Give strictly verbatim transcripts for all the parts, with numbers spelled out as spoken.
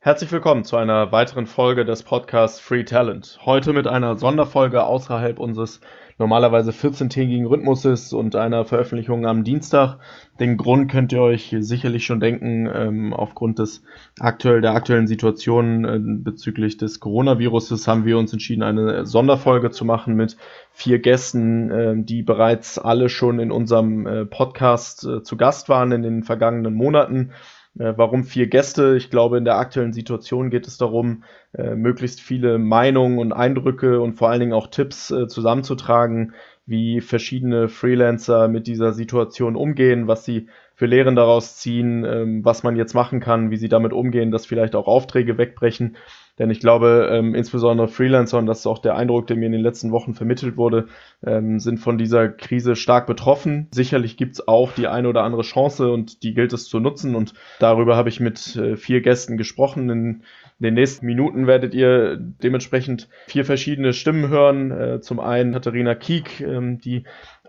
Herzlich willkommen zu einer weiteren Folge des Podcasts Free Talent. Heute mit einer Sonderfolge außerhalb unseres normalerweise vierzehntägigen Rhythmuses und einer Veröffentlichung am Dienstag. Den Grund könnt ihr euch sicherlich schon denken, ähm, aufgrund des aktuell, der aktuellen Situation äh, bezüglich des Coronaviruses haben wir uns entschieden, eine Sonderfolge zu machen mit vier Gästen, äh, die bereits alle schon in unserem äh, Podcast äh, zu Gast waren in den vergangenen Monaten. Äh, warum vier Gäste? Ich glaube, in der aktuellen Situation geht es darum, äh, möglichst viele Meinungen und Eindrücke und vor allen Dingen auch Tipps äh, zusammenzutragen, wie verschiedene Freelancer mit dieser Situation umgehen, was sie für Lehren daraus ziehen, ähm, was man jetzt machen kann, wie sie damit umgehen, dass vielleicht auch Aufträge wegbrechen. Denn ich glaube, ähm, insbesondere Freelancer, und das ist auch der Eindruck, der mir in den letzten Wochen vermittelt wurde, ähm, sind von dieser Krise stark betroffen. Sicherlich gibt es auch die eine oder andere Chance und die gilt es zu nutzen. Und darüber habe ich mit äh, vier Gästen gesprochen. In den nächsten Minuten werdet ihr dementsprechend vier verschiedene Stimmen hören. Äh, zum einen Katharina Kiek, ähm, die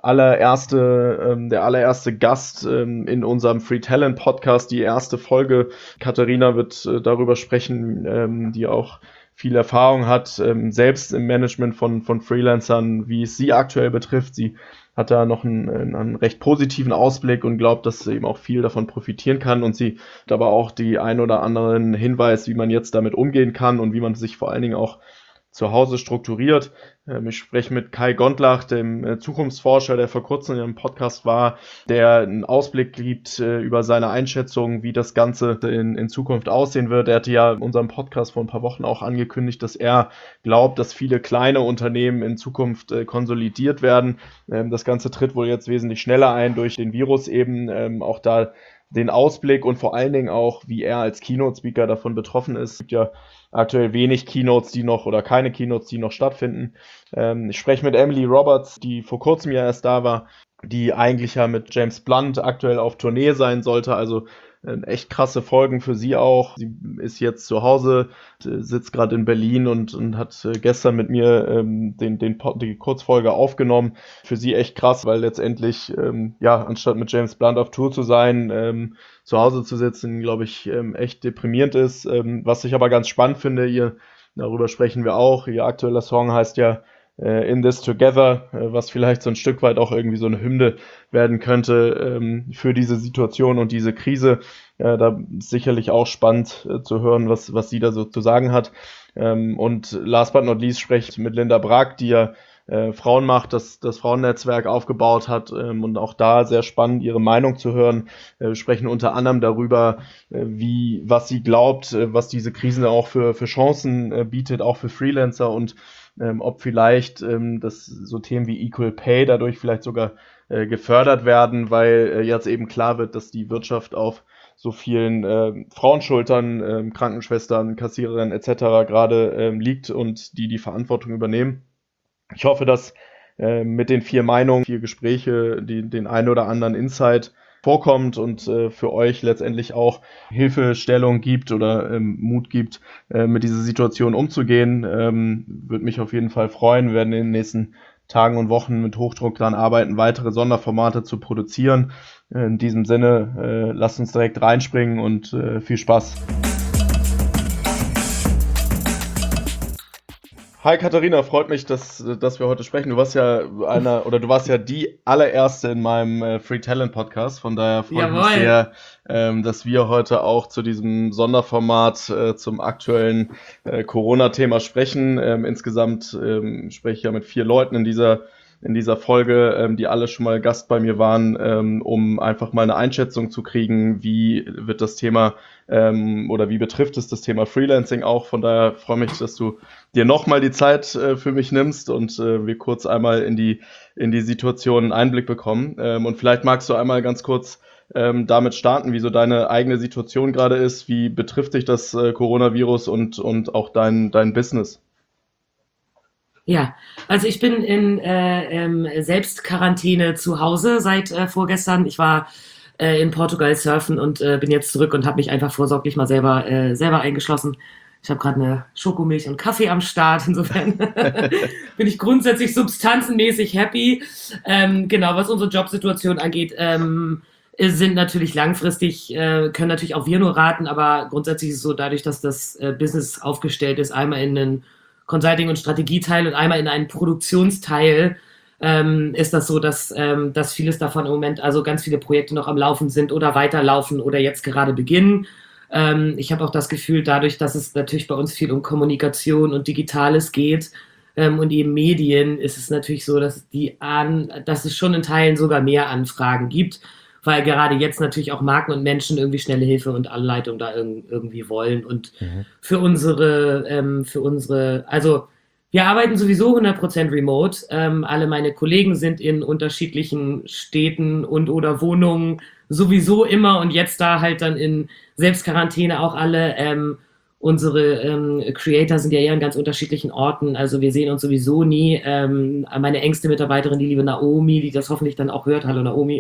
allererste, ähm, der allererste Gast ähm, in unserem Free Talent Podcast, die erste Folge. Katharina wird äh, darüber sprechen, ähm, die auch viel Erfahrung hat, ähm, selbst im Management von, von Freelancern, wie es sie aktuell betrifft. Sie hat da noch einen, einen recht positiven Ausblick und glaubt, dass sie eben auch viel davon profitieren kann, und sie hat aber auch die ein oder anderen Hinweis, wie man jetzt damit umgehen kann und wie man sich vor allen Dingen auch zu Hause strukturiert. Ich spreche mit Kai Gondlach, dem Zukunftsforscher, der vor kurzem in einem Podcast war, der einen Ausblick gibt über seine Einschätzung, wie das Ganze in, in Zukunft aussehen wird. Er hatte ja in unserem Podcast vor ein paar Wochen auch angekündigt, dass er glaubt, dass viele kleine Unternehmen in Zukunft konsolidiert werden. Das Ganze tritt wohl jetzt wesentlich schneller ein durch den Virus eben. Auch da den Ausblick und vor allen Dingen auch, wie er als Keynote-Speaker davon betroffen ist. Es gibt ja aktuell wenig Keynotes, die noch oder keine Keynotes, die noch stattfinden. Ähm, ich spreche mit Emily Roberts, die vor kurzem ja erst da war, die eigentlich ja mit James Blunt aktuell auf Tournee sein sollte, also äh, echt krasse Folgen für sie auch. Sie ist jetzt zu Hause, äh, sitzt gerade in Berlin und, und hat äh, gestern mit mir ähm, den, den, die Kurzfolge aufgenommen. Für sie echt krass, weil letztendlich, ähm, ja, anstatt mit James Blunt auf Tour zu sein, ähm, zu Hause zu sitzen, glaube ich, ähm, echt deprimierend ist. Ähm, was ich aber ganz spannend finde, ihr, darüber sprechen wir auch, ihr aktueller Song heißt ja äh, In This Together, äh, was vielleicht so ein Stück weit auch irgendwie so eine Hymne werden könnte ähm, für diese Situation und diese Krise. Äh, da ist sicherlich auch spannend äh, zu hören, was, was sie da so zu sagen hat. Ähm, und last but not least spreche ich mit Linda Bragg, die ja Äh, Frauenmacht, das, das Frauennetzwerk aufgebaut hat, ähm, und auch da sehr spannend, ihre Meinung zu hören. Äh, wir sprechen unter anderem darüber, äh, wie, was sie glaubt, äh, was diese Krise auch für, für Chancen äh, bietet, auch für Freelancer, und ähm, ob vielleicht ähm, das so Themen wie Equal Pay dadurch vielleicht sogar äh, gefördert werden, weil äh, jetzt eben klar wird, dass die Wirtschaft auf so vielen äh, Frauenschultern, äh, Krankenschwestern, Kassiererinnen et cetera gerade äh, liegt und die die Verantwortung übernehmen. Ich hoffe, dass äh, mit den vier Meinungen, vier Gespräche, die, den einen oder anderen Insight vorkommt und äh, für euch letztendlich auch Hilfestellung gibt oder ähm, Mut gibt, äh, mit dieser Situation umzugehen. Ähm, würde mich auf jeden Fall freuen. Wir werden in den nächsten Tagen und Wochen mit Hochdruck daran arbeiten, weitere Sonderformate zu produzieren. Äh, in diesem Sinne, äh, lasst uns direkt reinspringen und äh, viel Spaß. Hi Katharina, freut mich, dass, dass wir heute sprechen. Du warst ja einer oder du warst ja die allererste in meinem äh, Free Talent Podcast. Von daher freut mich sehr, ähm, dass wir heute auch zu diesem Sonderformat äh, zum aktuellen äh, Corona-Thema sprechen. Ähm, insgesamt ähm, spreche ich ja mit vier Leuten in dieser in dieser Folge, ähm, die alle schon mal Gast bei mir waren, ähm, um einfach mal eine Einschätzung zu kriegen, wie wird das Thema ähm, oder wie betrifft es das Thema Freelancing auch. Von daher freue ich mich, dass du dir nochmal die Zeit äh, für mich nimmst und äh, wir kurz einmal in die in die Situation einen Einblick bekommen. Ähm, und vielleicht magst du einmal ganz kurz ähm, damit starten, wie so deine eigene Situation gerade ist, wie betrifft dich das äh, Coronavirus und und auch dein dein Business? Ja, also ich bin in äh, ähm, Selbstquarantäne zu Hause seit äh, vorgestern. Ich war äh, in Portugal surfen und äh, bin jetzt zurück und habe mich einfach vorsorglich mal selber äh, selber eingeschlossen. Ich habe gerade eine Schokomilch und Kaffee am Start. Insofern bin ich grundsätzlich substanzenmäßig happy. Ähm, genau, was unsere Jobsituation angeht, ähm, sind natürlich langfristig, äh, können natürlich auch wir nur raten, aber grundsätzlich ist es so, dadurch, dass das äh, Business aufgestellt ist, einmal in einen Consulting- und Strategieteil und einmal in einen Produktionsteil, ähm, ist das so, dass, ähm, dass vieles davon im Moment, also ganz viele Projekte noch am Laufen sind oder weiterlaufen oder jetzt gerade beginnen. Ähm, ich habe auch das Gefühl, dadurch, dass es natürlich bei uns viel um Kommunikation und Digitales geht, ähm, und eben Medien, ist es natürlich so, dass, die an, dass es schon in Teilen sogar mehr Anfragen gibt, weil gerade jetzt natürlich auch Marken und Menschen irgendwie schnelle Hilfe und Anleitung da irg- irgendwie wollen. Und Mhm. für unsere, ähm, für unsere, also wir arbeiten sowieso hundert Prozent remote. Ähm, alle meine Kollegen sind in unterschiedlichen Städten und oder Wohnungen sowieso immer und jetzt da halt dann in Selbstquarantäne auch alle. Ähm, unsere ähm, Creator sind ja eher an ganz unterschiedlichen Orten, also wir sehen uns sowieso nie. Ähm, meine engste Mitarbeiterin, die liebe Naomi, die das hoffentlich dann auch hört, hallo Naomi,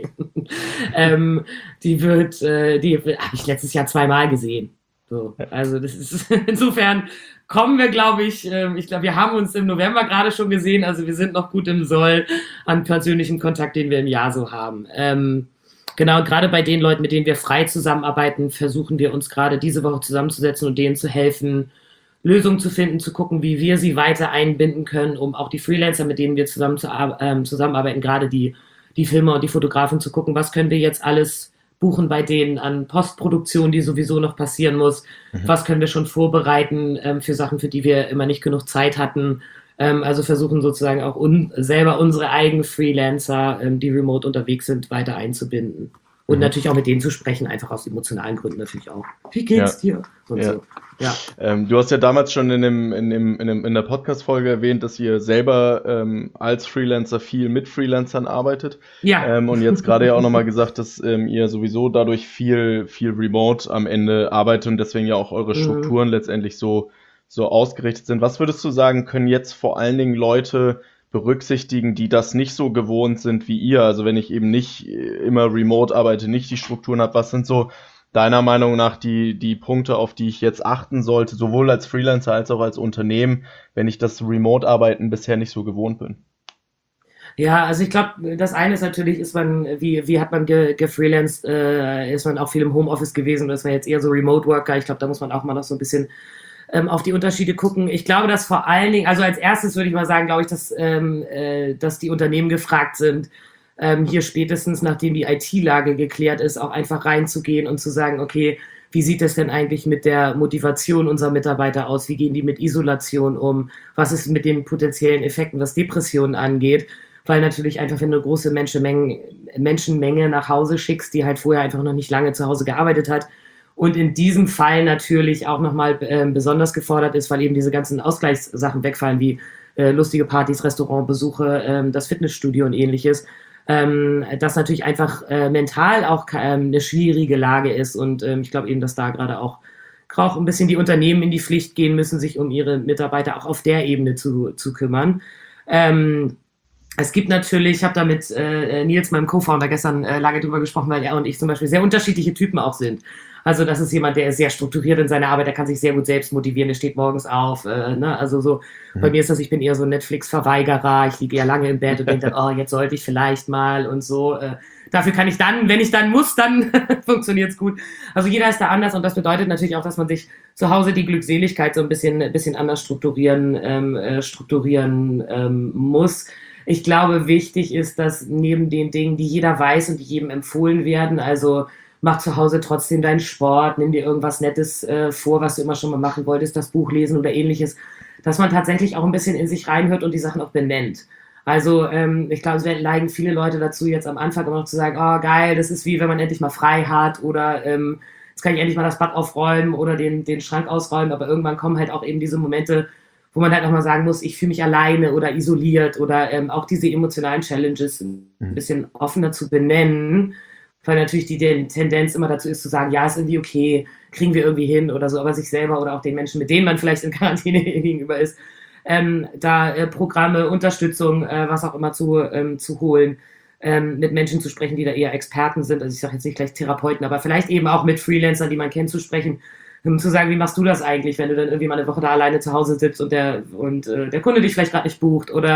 ähm, die wird, äh, die habe ich letztes Jahr zweimal gesehen. So, also das ist insofern kommen wir, glaube ich, äh, ich glaube, wir haben uns im November gerade schon gesehen, also wir sind noch gut im Soll an persönlichem Kontakt, den wir im Jahr so haben. Ähm, Genau, und gerade bei den Leuten, mit denen wir frei zusammenarbeiten, versuchen wir uns gerade diese Woche zusammenzusetzen und denen zu helfen, Lösungen zu finden, zu gucken, wie wir sie weiter einbinden können, um auch die Freelancer, mit denen wir zusammen zu, ähm, zusammenarbeiten, gerade die, die Filmer und die Fotografen, zu gucken, was können wir jetzt alles buchen bei denen an Postproduktion, die sowieso noch passieren muss, Mhm. was können wir schon vorbereiten ähm, für Sachen, für die wir immer nicht genug Zeit hatten. Ähm, also versuchen sozusagen auch un selber unsere eigenen Freelancer, ähm, die remote unterwegs sind, weiter einzubinden. Und Mhm. natürlich auch mit denen zu sprechen, einfach aus emotionalen Gründen natürlich auch. Wie geht's Ja. dir? Und Ja. so. Ja. Ähm, du hast ja damals schon in, dem, in, dem, in, dem, in der Podcast-Folge erwähnt, dass ihr selber ähm, als Freelancer viel mit Freelancern arbeitet. Ja. Ähm, und jetzt gerade ja auch nochmal gesagt, dass ähm, ihr sowieso dadurch viel, viel remote am Ende arbeitet und deswegen ja auch eure Mhm. Strukturen letztendlich so, so ausgerichtet sind. Was würdest du sagen, können jetzt vor allen Dingen Leute berücksichtigen, die das nicht so gewohnt sind wie ihr? Also wenn ich eben nicht immer remote arbeite, nicht die Strukturen habe, was sind so deiner Meinung nach die, die Punkte, auf die ich jetzt achten sollte, sowohl als Freelancer als auch als Unternehmen, wenn ich das Remote-Arbeiten bisher nicht so gewohnt bin? Ja, also ich glaube, das eine ist natürlich, ist man, wie, wie hat man ge, gefreelanced, äh, ist man auch viel im Homeoffice gewesen oder ist man jetzt eher so Remote-Worker? Ich glaube, da muss man auch mal noch so ein bisschen ähm, auf die Unterschiede gucken. Ich glaube, dass vor allen Dingen, also als erstes würde ich mal sagen, glaube ich, dass, ähm, äh, dass die Unternehmen gefragt sind, ähm, hier spätestens, nachdem die I T-Lage geklärt ist, auch einfach reinzugehen und zu sagen, okay, wie sieht es denn eigentlich mit der Motivation unserer Mitarbeiter aus? Wie gehen die mit Isolation um? Was ist mit den potenziellen Effekten, was Depressionen angeht? Weil natürlich einfach, wenn du eine große Menschenmenge, Menschenmenge nach Hause schickst, die halt vorher einfach noch nicht lange zu Hause gearbeitet hat und in diesem Fall natürlich auch nochmal äh, besonders gefordert ist, weil eben diese ganzen Ausgleichssachen wegfallen, wie äh, lustige Partys, Restaurantbesuche, ähm, das Fitnessstudio und ähnliches, ähm, das natürlich einfach äh, mental auch ähm, eine schwierige Lage ist und ähm, ich glaube eben, dass da gerade auch, auch ein bisschen die Unternehmen in die Pflicht gehen müssen, sich um ihre Mitarbeiter auch auf der Ebene zu, zu kümmern. Ähm, Es gibt natürlich, ich habe da mit äh, Nils, meinem Co-Founder, gestern äh, lange drüber gesprochen, weil er und ich zum Beispiel sehr unterschiedliche Typen auch sind. Also das ist jemand, der ist sehr strukturiert in seiner Arbeit, der kann sich sehr gut selbst motivieren, der steht morgens auf. Äh, ne? Also so, mhm. Bei mir ist das, ich bin eher so ein Netflix-Verweigerer, ich liege eher lange im Bett und denke dann, oh, jetzt sollte ich vielleicht mal und so. Äh, dafür kann ich dann, wenn ich dann muss, dann funktioniert's gut. Also jeder ist da anders und das bedeutet natürlich auch, dass man sich zu Hause die Glückseligkeit so ein bisschen, ein bisschen anders strukturieren, ähm, äh, strukturieren ähm, muss. Ich glaube, wichtig ist, dass neben den Dingen, die jeder weiß und die jedem empfohlen werden, also mach zu Hause trotzdem deinen Sport, nimm dir irgendwas Nettes äh, vor, was du immer schon mal machen wolltest, das Buch lesen oder ähnliches, dass man tatsächlich auch ein bisschen in sich reinhört und die Sachen auch benennt. Also ähm, ich glaube, es neigen viele Leute dazu, jetzt am Anfang immer noch zu sagen, oh geil, das ist wie, wenn man endlich mal frei hat oder ähm, jetzt kann ich endlich mal das Bad aufräumen oder den, den Schrank ausräumen, aber irgendwann kommen halt auch eben diese Momente, wo man halt auch mal sagen muss, ich fühle mich alleine oder isoliert oder ähm, auch diese emotionalen Challenges ein bisschen offener zu benennen, weil natürlich die Tendenz immer dazu ist zu sagen, ja, ist irgendwie okay, kriegen wir irgendwie hin oder so, aber sich selber oder auch den Menschen, mit denen man vielleicht in Quarantäne gegenüber ist, ähm, da äh, Programme, Unterstützung, äh, was auch immer zu, ähm, zu holen, ähm, mit Menschen zu sprechen, die da eher Experten sind, also ich sage jetzt nicht gleich Therapeuten, aber vielleicht eben auch mit Freelancern, die man kennt, zu sprechen, um zu sagen, wie machst du das eigentlich, wenn du dann irgendwie mal eine Woche da alleine zu Hause sitzt und der, und, äh, der Kunde dich vielleicht gerade nicht bucht oder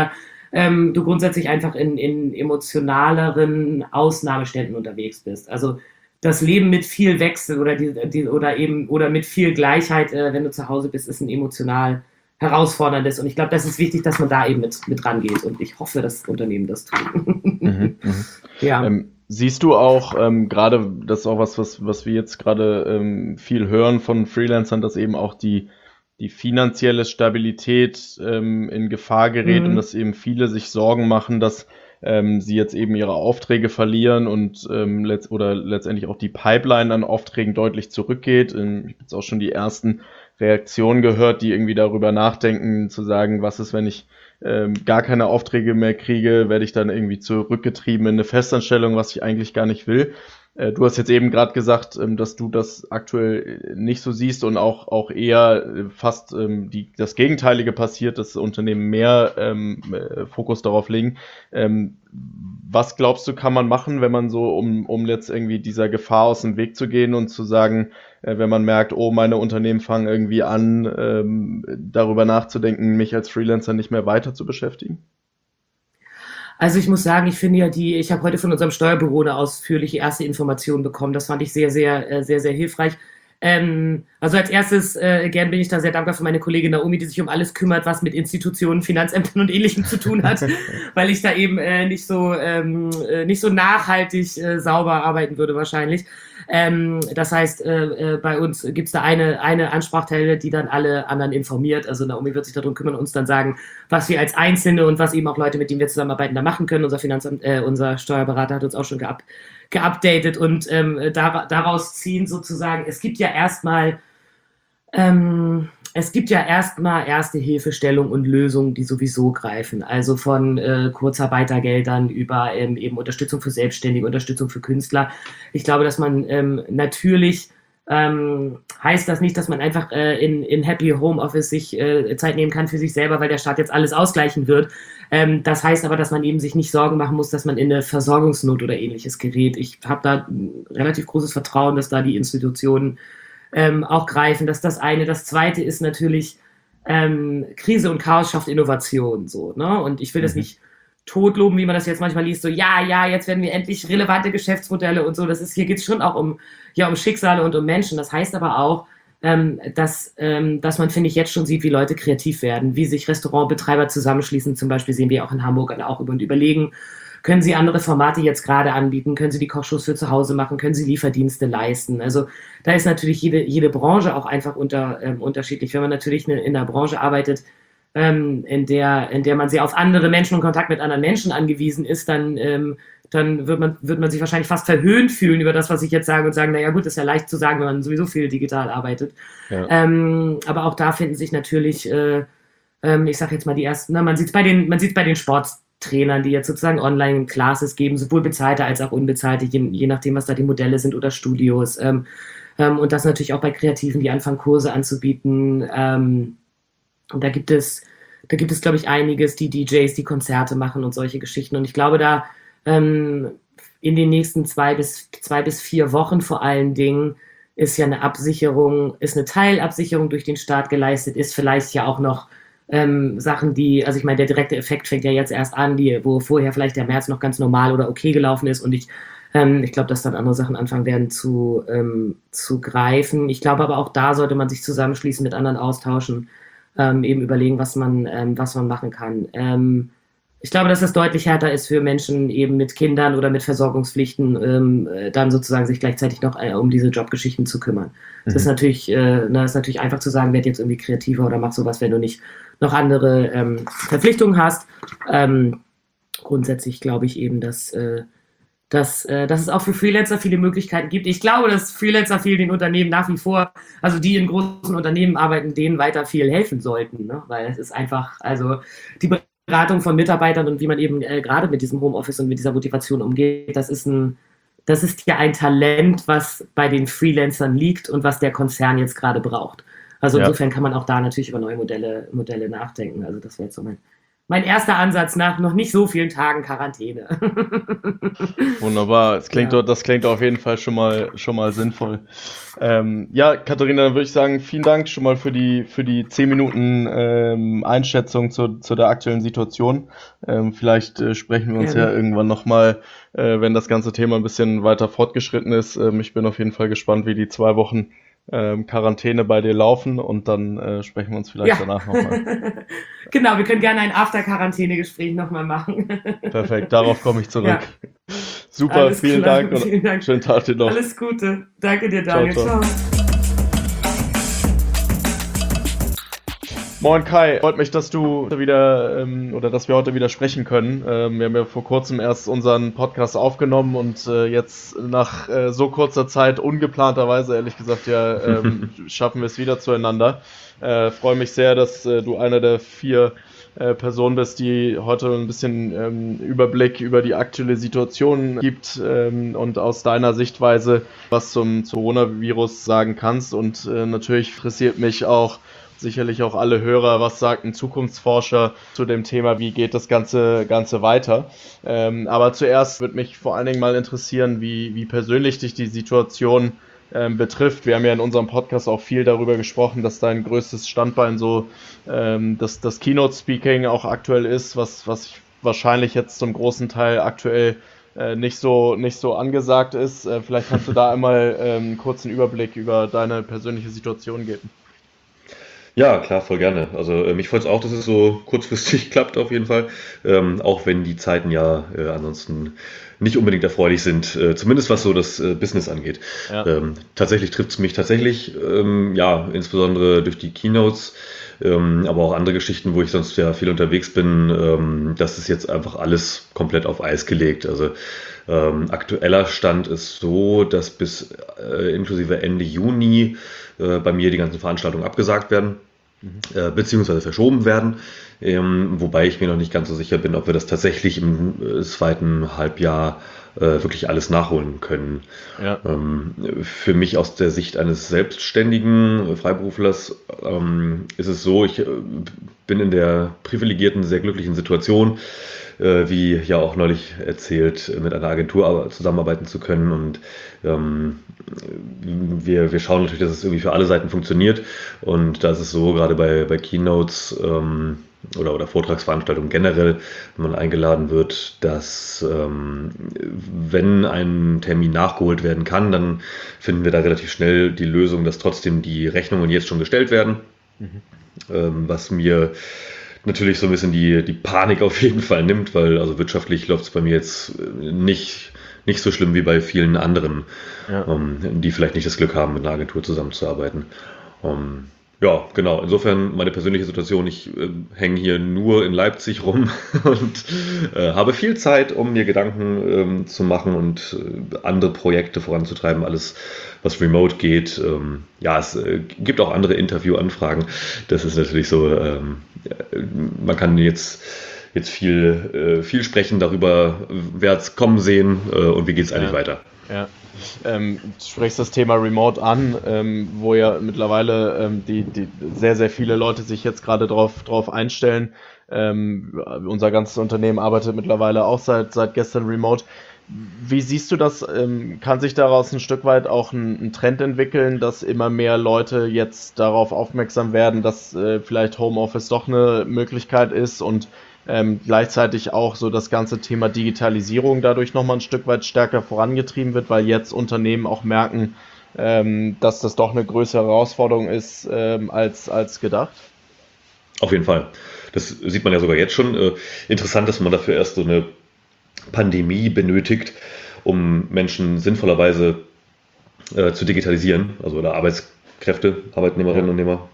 ähm, du grundsätzlich einfach in, in emotionaleren Ausnahmeständen unterwegs bist. Also das Leben mit viel Wechsel oder die, die oder eben oder mit viel Gleichheit, äh, wenn du zu Hause bist, ist ein emotional herausforderndes. Und ich glaube, das ist wichtig, dass man da eben mit, mit rangeht. Und ich hoffe, dass Unternehmen das tun. Mhm, mhm. Ja. Ähm, siehst du auch, ähm, gerade, das ist auch was, was, was wir jetzt gerade ähm, viel hören von Freelancern, dass eben auch die, die finanzielle Stabilität ähm, in Gefahr gerät und Mhm. dass eben viele sich Sorgen machen, dass ähm, sie jetzt eben ihre Aufträge verlieren und ähm, letzt oder letztendlich auch die Pipeline an Aufträgen deutlich zurückgeht. Ähm, ich habe jetzt auch schon die ersten Reaktionen gehört, die irgendwie darüber nachdenken, zu sagen, was ist, wenn ich ähm, gar keine Aufträge mehr kriege, werde ich dann irgendwie zurückgetrieben in eine Festanstellung, was ich eigentlich gar nicht will. Äh, du hast jetzt eben gerade gesagt, ähm, dass du das aktuell nicht so siehst und auch, auch eher äh, fast ähm, die, das Gegenteilige passiert, dass Unternehmen mehr ähm, äh, Fokus darauf legen. Ähm, was glaubst du, kann man machen, wenn man so, um, um jetzt irgendwie dieser Gefahr aus dem Weg zu gehen und zu sagen, äh, wenn man merkt, oh, meine Unternehmen fangen irgendwie an, ähm, darüber nachzudenken, mich als Freelancer nicht mehr weiter zu beschäftigen? Also ich muss sagen, ich finde ja die, ich habe heute von unserem Steuerbüro eine ausführliche erste Information bekommen. Das fand ich sehr, sehr, äh, sehr, sehr hilfreich. Ähm, also als erstes, äh, gern bin ich da sehr dankbar für meine Kollegin Naomi, die sich um alles kümmert, was mit Institutionen, Finanzämtern und Ähnlichem zu tun hat, weil ich da eben äh, nicht so ähm, äh, nicht so nachhaltig äh, sauber arbeiten würde wahrscheinlich. Ähm, das heißt, äh, äh, bei uns gibt es da eine, eine Ansprachstelle, die dann alle anderen informiert. Also Naomi wird sich darum kümmern und uns dann sagen, was wir als Einzelne und was eben auch Leute, mit denen wir zusammenarbeiten, da machen können. Unser Finanzamt, äh, unser Steuerberater hat uns auch schon geab geupdatet und ähm, da, daraus ziehen sozusagen, es gibt ja erstmal ähm, es gibt ja erstmal erste Hilfestellung und Lösungen, die sowieso greifen. Also von äh, Kurzarbeitergeldern über ähm, eben Unterstützung für Selbstständige, Unterstützung für Künstler. Ich glaube, dass man ähm, natürlich ähm, heißt das nicht, dass man einfach äh, in, in Happy Homeoffice sich äh, Zeit nehmen kann für sich selber, weil der Staat jetzt alles ausgleichen wird. Ähm, das heißt aber, dass man eben sich nicht Sorgen machen muss, dass man in eine Versorgungsnot oder ähnliches gerät. Ich habe da ein relativ großes Vertrauen, dass da die Institutionen ähm, auch greifen. Das ist das eine. Das zweite ist natürlich, ähm, Krise und Chaos schafft Innovation. So, ne? Und ich will das Mhm. nicht totloben, wie man das jetzt manchmal liest, so ja, ja, jetzt werden wir endlich relevante Geschäftsmodelle und so. Das ist, hier geht es schon auch um, ja, um Schicksale und um Menschen. Das heißt aber auch, ähm, dass, ähm, dass man, finde ich, jetzt schon sieht, wie Leute kreativ werden, wie sich Restaurantbetreiber zusammenschließen. Zum Beispiel sehen wir auch in Hamburg auch über und überlegen, können Sie andere Formate jetzt gerade anbieten? Können Sie die Kochshows für zu Hause machen? Können Sie Lieferdienste leisten? Also da ist natürlich jede, jede Branche auch einfach unter, ähm, unterschiedlich. Wenn man natürlich in einer Branche arbeitet, ähm, in, der, in der man sehr auf andere Menschen und Kontakt mit anderen Menschen angewiesen ist, dann, ähm, dann wird, man, wird man sich wahrscheinlich fast verhöhnt fühlen über das, was ich jetzt sage und sagen, naja gut, ist ja leicht zu sagen, wenn man sowieso viel digital arbeitet. Ja. Ähm, aber auch da finden sich natürlich, äh, ähm, ich sage jetzt mal die ersten, na, man sieht es bei den, man sieht's bei den Sports Trainern, die jetzt sozusagen Online-Classes geben, sowohl bezahlte als auch unbezahlte, je, je nachdem, was da die Modelle sind oder Studios. Ähm, ähm, und das natürlich auch bei Kreativen, die anfangen, Kurse anzubieten. Ähm, und da gibt es, da gibt es, glaube ich, einiges, die D Js, die Konzerte machen und solche Geschichten. Und ich glaube, da ähm, in den nächsten zwei bis, zwei bis vier Wochen vor allen Dingen ist ja eine Absicherung, ist eine Teilabsicherung durch den Staat geleistet, ist vielleicht ja auch noch Ähm, Sachen, die, also ich meine, der direkte Effekt fängt ja jetzt erst an, die, wo vorher vielleicht der März noch ganz normal oder okay gelaufen ist und ich, ähm, ich glaube, dass dann andere Sachen anfangen werden zu, ähm, zu greifen. Ich glaube aber auch da sollte man sich zusammenschließen, mit anderen austauschen, ähm, eben überlegen, was man, ähm, was man machen kann. Ähm, ich glaube, dass das deutlich härter ist für Menschen eben mit Kindern oder mit Versorgungspflichten, ähm, dann sozusagen sich gleichzeitig noch äh, um diese Jobgeschichten zu kümmern. Es mhm. ist natürlich, äh, na, ist natürlich einfach zu sagen, werd jetzt irgendwie kreativer oder mach sowas, wenn du nicht noch andere ähm, Verpflichtungen hast. Ähm, grundsätzlich glaube ich eben, dass, äh, dass, äh, dass es auch für Freelancer viele Möglichkeiten gibt. Ich glaube, dass Freelancer viel den Unternehmen nach wie vor, also die in großen Unternehmen arbeiten, denen weiter viel helfen sollten, ne? Weil es ist einfach, also die Beratung von Mitarbeitern und wie man eben äh, gerade mit diesem Homeoffice und mit dieser Motivation umgeht, das ist ein, das ist ja ein Talent, was bei den Freelancern liegt und was der Konzern jetzt gerade braucht. Also Ja. insofern kann man auch da natürlich über neue Modelle, Modelle nachdenken. Also das wäre jetzt so mein, mein erster Ansatz nach noch nicht so vielen Tagen Quarantäne. Wunderbar, das klingt, Ja. doch, das klingt auf jeden Fall schon mal, schon mal sinnvoll. Ähm, ja, Katharina, dann würde ich sagen, vielen Dank schon mal für die, für die zehn Minuten ähm, Einschätzung zu, zu der aktuellen Situation. Ähm, vielleicht äh, sprechen wir uns ja Gerne. irgendwann nochmal, äh, wenn das ganze Thema ein bisschen weiter fortgeschritten ist. Ähm, ich bin auf jeden Fall gespannt, wie die zwei Wochen ähm, Quarantäne bei dir laufen und dann äh, sprechen wir uns vielleicht Ja, danach nochmal. genau, wir können gerne ein After-Quarantäne-Gespräch nochmal machen. Perfekt, darauf komme ich zurück. Ja, Super, alles vielen klar, Dank und vielen Dank. schönen Tag dir noch. Alles Gute. Danke dir, Ciao, Daniel. ciao. Ciao. Moin Kai, freut mich, dass du wieder ähm, oder dass wir heute wieder sprechen können. Ähm, wir haben ja vor kurzem erst unseren Podcast aufgenommen und äh, jetzt nach äh, so kurzer Zeit, ungeplanterweise ehrlich gesagt, ja, ähm, schaffen wir es wieder zueinander. Äh, freue mich sehr, dass äh, du einer der vier äh, Personen bist, die heute ein bisschen ähm, Überblick über die aktuelle Situation gibt ähm, und aus deiner Sichtweise was zum Coronavirus sagen kannst. Und äh, natürlich interessiert mich auch, sicherlich auch alle Hörer, was sagt ein Zukunftsforscher zu dem Thema, wie geht das Ganze, Ganze weiter. Ähm, aber zuerst würde mich vor allen Dingen mal interessieren, wie, wie persönlich dich die Situation ähm, betrifft. Wir haben ja in unserem Podcast auch viel darüber gesprochen, dass dein größtes Standbein so ähm, das, das Keynote-Speaking auch aktuell ist, was, was wahrscheinlich jetzt zum großen Teil aktuell äh, nicht so, nicht so angesagt ist. Äh, vielleicht kannst du da einmal ähm, einen kurzen Überblick über deine persönliche Situation geben. Ja, klar, voll gerne. Also äh, mich freut es auch, dass es so kurzfristig klappt auf jeden Fall. Ähm, auch wenn die Zeiten ja äh, ansonsten nicht unbedingt erfreulich sind, äh, zumindest was so das äh, Business angeht. Ja. Ähm, tatsächlich trifft es mich tatsächlich, ähm, ja, insbesondere durch die Keynotes, ähm, aber auch andere Geschichten, wo ich sonst ja viel unterwegs bin. Ähm, das ist jetzt einfach alles komplett auf Eis gelegt. Also ähm, aktueller Stand ist so, dass bis äh, inklusive Ende Juni äh, bei mir die ganzen Veranstaltungen abgesagt werden. Äh, beziehungsweise verschoben werden, ähm, wobei ich mir noch nicht ganz so sicher bin, ob wir das tatsächlich im äh, zweiten Halbjahr äh, wirklich alles nachholen können. Ja. Ähm, für mich aus der Sicht eines selbstständigen Freiberuflers ähm, ist es so, ich äh, bin in der privilegierten, sehr glücklichen Situation, äh, wie ja auch neulich erzählt, mit einer Agentur zusammenarbeiten zu können und ähm, wir, wir schauen natürlich, dass es irgendwie für alle Seiten funktioniert und da ist es so, gerade bei, bei Keynotes ähm, oder, oder Vortragsveranstaltungen generell, wenn man eingeladen wird, dass ähm, wenn ein Termin nachgeholt werden kann, dann finden wir da relativ schnell die Lösung, dass trotzdem die Rechnungen jetzt schon gestellt werden, mhm. ähm, was mir natürlich so ein bisschen die, die Panik auf jeden Fall nimmt, weil also wirtschaftlich läuft es bei mir jetzt nicht nicht so schlimm wie bei vielen anderen, ja. ähm, die vielleicht nicht das Glück haben, mit einer Agentur zusammenzuarbeiten. Ähm, ja, genau. Insofern meine persönliche Situation, ich äh, hänge hier nur in Leipzig rum und äh, habe viel Zeit, um mir Gedanken ähm, zu machen und äh, andere Projekte voranzutreiben, alles was remote geht. Ähm, ja, es äh, gibt auch andere Interviewanfragen. Das ist natürlich so, ähm, man kann jetzt jetzt viel, äh, viel sprechen darüber, wer hat's kommen sehen äh, und wie geht's eigentlich ja. weiter. Ja. Ähm, du sprichst das Thema Remote an, ähm, wo ja mittlerweile ähm, die, die sehr, sehr viele Leute sich jetzt gerade drauf, drauf einstellen. Ähm, unser ganzes Unternehmen arbeitet mittlerweile auch seit, seit gestern remote. Wie siehst du das? Ähm, kann sich daraus ein Stück weit auch ein, ein Trend entwickeln, dass immer mehr Leute jetzt darauf aufmerksam werden, dass äh, vielleicht Homeoffice doch eine Möglichkeit ist und Ähm, gleichzeitig auch so das ganze Thema Digitalisierung dadurch nochmal ein Stück weit stärker vorangetrieben wird, weil jetzt Unternehmen auch merken, ähm, dass das doch eine größere Herausforderung ist ähm, als, als gedacht? Auf jeden Fall. Das sieht man ja sogar jetzt schon. Äh, interessant, dass man dafür erst so eine Pandemie benötigt, um Menschen sinnvollerweise äh, zu digitalisieren, also oder Arbeitskräfte, Arbeitnehmerinnen ja. und Nehmer.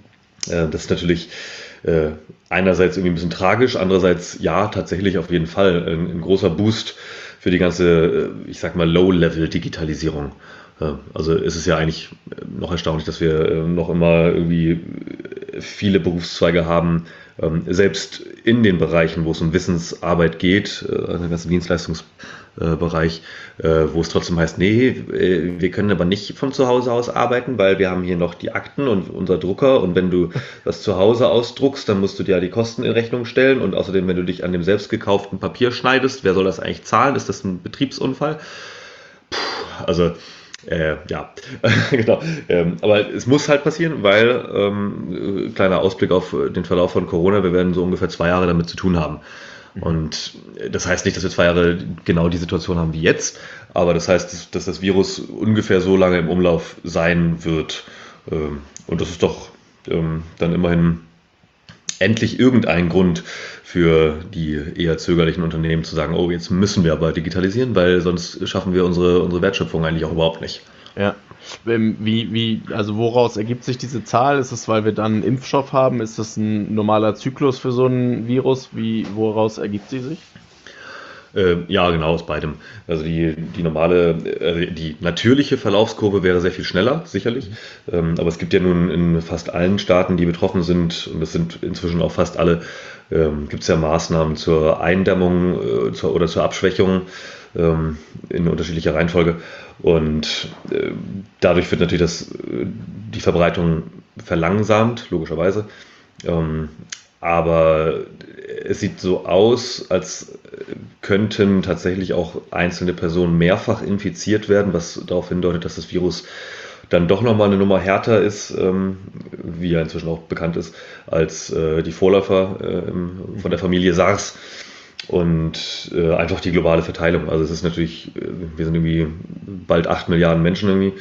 Äh, das ist natürlich Äh, einerseits irgendwie ein bisschen tragisch, andererseits ja, tatsächlich auf jeden Fall ein, ein großer Boost für die ganze, ich sag mal, Low-Level-Digitalisierung. Äh, also ist es ja eigentlich noch erstaunlich, dass wir äh, noch immer irgendwie viele Berufszweige haben, ähm, selbst in den Bereichen, wo es um Wissensarbeit geht, äh, den ganzen Dienstleistungsbereich, äh, wo es trotzdem heißt, nee, äh, wir können aber nicht von zu Hause aus arbeiten, weil wir haben hier noch die Akten und unser Drucker und wenn du das zu Hause ausdruckst, dann musst du dir ja die Kosten in Rechnung stellen und außerdem, wenn du dich an dem selbst gekauften Papier schneidest, wer soll das eigentlich zahlen? Ist das ein Betriebsunfall? Puh, also Äh, ja, genau. Ähm, aber es muss halt passieren, weil, ähm, kleiner Ausblick auf den Verlauf von Corona, wir werden so ungefähr zwei Jahre damit zu tun haben. Und das heißt nicht, dass wir zwei Jahre genau die Situation haben wie jetzt, aber das heißt, dass, dass das Virus ungefähr so lange im Umlauf sein wird. Ähm, und das ist doch ähm, dann immerhin endlich irgendein Grund für die eher zögerlichen Unternehmen zu sagen, oh, jetzt müssen wir aber digitalisieren, weil sonst schaffen wir unsere, unsere Wertschöpfung eigentlich auch überhaupt nicht. Ja. Wie, wie, also woraus ergibt sich diese Zahl? Ist es, weil wir dann einen Impfstoff haben? Ist das ein normaler Zyklus für so ein Virus? Wie, woraus ergibt sie sich? Äh, ja, genau, aus beidem. Also die, die normale, äh, die natürliche Verlaufskurve wäre sehr viel schneller, sicherlich. Ähm, aber es gibt ja nun in fast allen Staaten, die betroffen sind, und das sind inzwischen auch fast alle, ähm, gibt es ja Maßnahmen zur Eindämmung äh, zur, oder zur Abschwächung ähm, in unterschiedlicher Reihenfolge. Und äh, dadurch wird natürlich das, äh, die Verbreitung verlangsamt, logischerweise. Ähm, aber es sieht so aus, als könnten tatsächlich auch einzelne Personen mehrfach infiziert werden, was darauf hindeutet, dass das Virus dann doch nochmal eine Nummer härter ist, ähm, wie ja inzwischen auch bekannt ist, als äh, die Vorläufer äh, von der Familie SARS. Und äh, einfach die globale Verteilung. Also es ist natürlich, äh, wir sind irgendwie bald acht Milliarden Menschen irgendwie.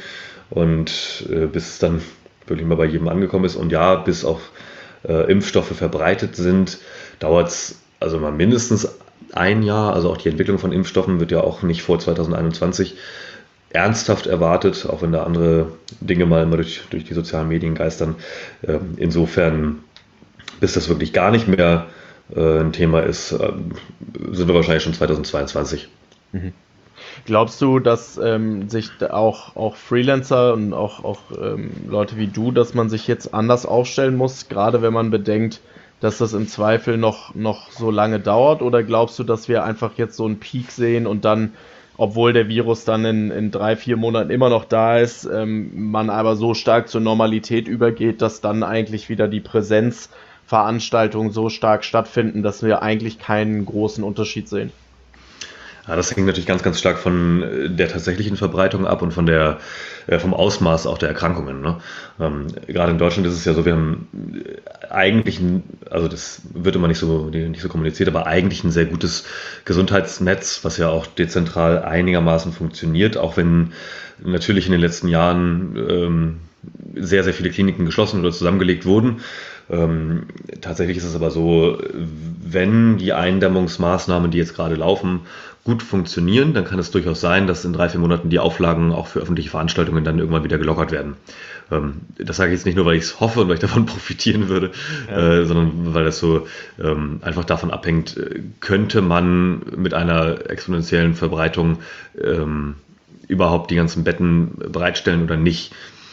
Und äh, bis es dann wirklich mal bei jedem angekommen ist und ja, bis auch äh, Impfstoffe verbreitet sind, dauert es also mal mindestens ein Jahr. Also auch die Entwicklung von Impfstoffen wird ja auch nicht vor zwanzig einundzwanzig ernsthaft erwartet, auch wenn da andere Dinge mal immer durch, durch die sozialen Medien geistern. Äh, insofern, bis das wirklich gar nicht mehr äh, ein Thema ist, äh, sind wir wahrscheinlich schon zweitausendzweiundzwanzig. Mhm. Glaubst du, dass ähm, sich auch, auch Freelancer und auch, auch ähm, Leute wie du, dass man sich jetzt anders aufstellen muss, gerade wenn man bedenkt, dass das im Zweifel noch, noch so lange dauert? Oder glaubst du, dass wir einfach jetzt so einen Peak sehen und dann, obwohl der Virus dann in, in drei, vier Monaten immer noch da ist, ähm, man aber so stark zur Normalität übergeht, dass dann eigentlich wieder die Präsenzveranstaltungen so stark stattfinden, dass wir eigentlich keinen großen Unterschied sehen? Ja, das hängt natürlich ganz, ganz stark von der tatsächlichen Verbreitung ab und von der, äh, vom Ausmaß auch der Erkrankungen. Ne? Ähm, gerade in Deutschland ist es ja so, wir haben eigentlich, ein, also das wird immer nicht so, nicht so kommuniziert, aber eigentlich ein sehr gutes Gesundheitsnetz, was ja auch dezentral einigermaßen funktioniert, auch wenn natürlich in den letzten Jahren ähm, sehr, sehr viele Kliniken geschlossen oder zusammengelegt wurden. Ähm, tatsächlich ist es aber so, wenn die Eindämmungsmaßnahmen, die jetzt gerade laufen, gut funktionieren, dann kann es durchaus sein, dass in drei, vier Monaten die Auflagen auch für öffentliche Veranstaltungen dann irgendwann wieder gelockert werden. Ähm, das sage ich jetzt nicht nur, weil ich es hoffe und weil ich davon profitieren würde, ja. äh, sondern weil das so ähm, einfach davon abhängt, könnte man mit einer exponentiellen Verbreitung ähm, überhaupt die ganzen Betten bereitstellen oder nicht.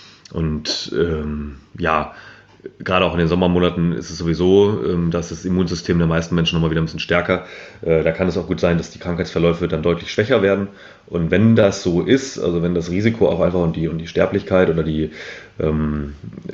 Und ähm, ja, gerade auch in den Sommermonaten ist es sowieso, ähm, dass das Immunsystem der meisten Menschen nochmal wieder ein bisschen stärker. Äh, da kann es auch gut sein, dass die Krankheitsverläufe dann deutlich schwächer werden. Und wenn das so ist, also wenn das Risiko auch einfach und die, und die Sterblichkeit oder die, ähm,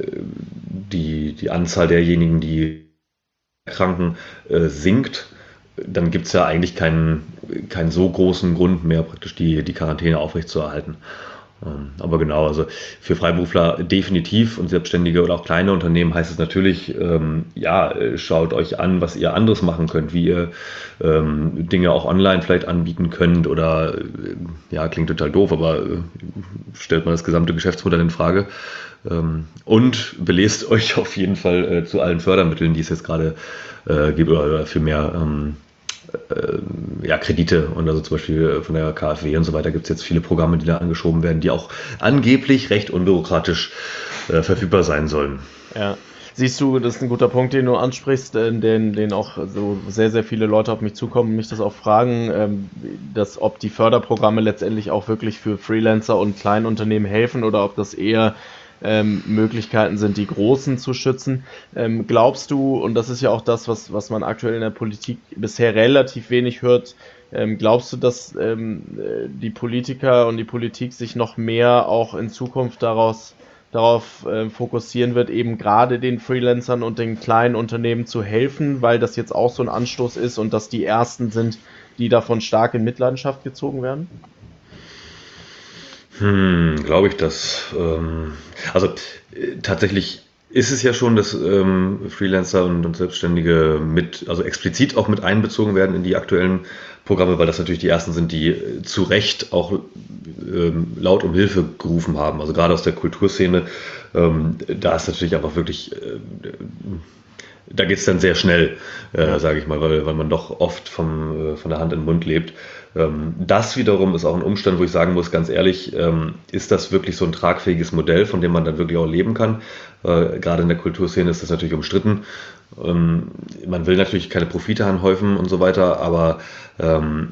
die, die Anzahl derjenigen, die erkranken, äh, sinkt, dann gibt es ja eigentlich keinen, keinen so großen Grund mehr, praktisch die, die Quarantäne aufrechtzuerhalten. Aber genau, also für Freiberufler definitiv und Selbstständige oder auch kleine Unternehmen heißt es natürlich, ähm, ja, schaut euch an, was ihr anderes machen könnt, wie ihr ähm, Dinge auch online vielleicht anbieten könnt oder, äh, ja, klingt total doof, aber äh, stellt mal das gesamte Geschäftsmodell in Frage ähm, und belest euch auf jeden Fall äh, zu allen Fördermitteln, die es jetzt gerade äh, gibt oder für mehr ähm, ja, Kredite und also zum Beispiel von der KfW und so weiter gibt es jetzt viele Programme, die da angeschoben werden, die auch angeblich recht unbürokratisch äh, verfügbar sein sollen. Ja, siehst du, das ist ein guter Punkt, den du ansprichst, den, den auch so sehr, sehr viele Leute auf mich zukommen und mich das auch fragen, ähm, dass ob die Förderprogramme letztendlich auch wirklich für Freelancer und Kleinunternehmen helfen oder ob das eher ähm, Möglichkeiten sind, die Großen zu schützen. Ähm, glaubst du, und das ist ja auch das, was, was man aktuell in der Politik bisher relativ wenig hört, ähm, glaubst du, dass ähm, die Politiker und die Politik sich noch mehr auch in Zukunft daraus darauf äh, fokussieren wird, eben gerade den Freelancern und den kleinen Unternehmen zu helfen, weil das jetzt auch so ein Anstoß ist und dass die Ersten sind, die davon stark in Mitleidenschaft gezogen werden? Hm, glaube ich das. Ähm, also äh, tatsächlich ist es ja schon, dass ähm, Freelancer und, und Selbstständige mit, also explizit auch mit einbezogen werden in die aktuellen Programme, weil das natürlich die ersten sind, die äh, zu Recht auch ähm, laut um Hilfe gerufen haben. Also gerade aus der Kulturszene, ähm, da ist natürlich einfach wirklich, äh, da geht es dann sehr schnell, äh, Ja. sage ich mal, weil, weil man doch oft vom, äh, von der Hand in den Mund lebt. Ähm, das wiederum ist auch ein Umstand, wo ich sagen muss, ganz ehrlich, ähm, ist das wirklich so ein tragfähiges Modell, von dem man dann wirklich auch leben kann? Äh, gerade in der Kulturszene ist das natürlich umstritten. Ähm, man will natürlich keine Profite anhäufen und so weiter, aber ähm,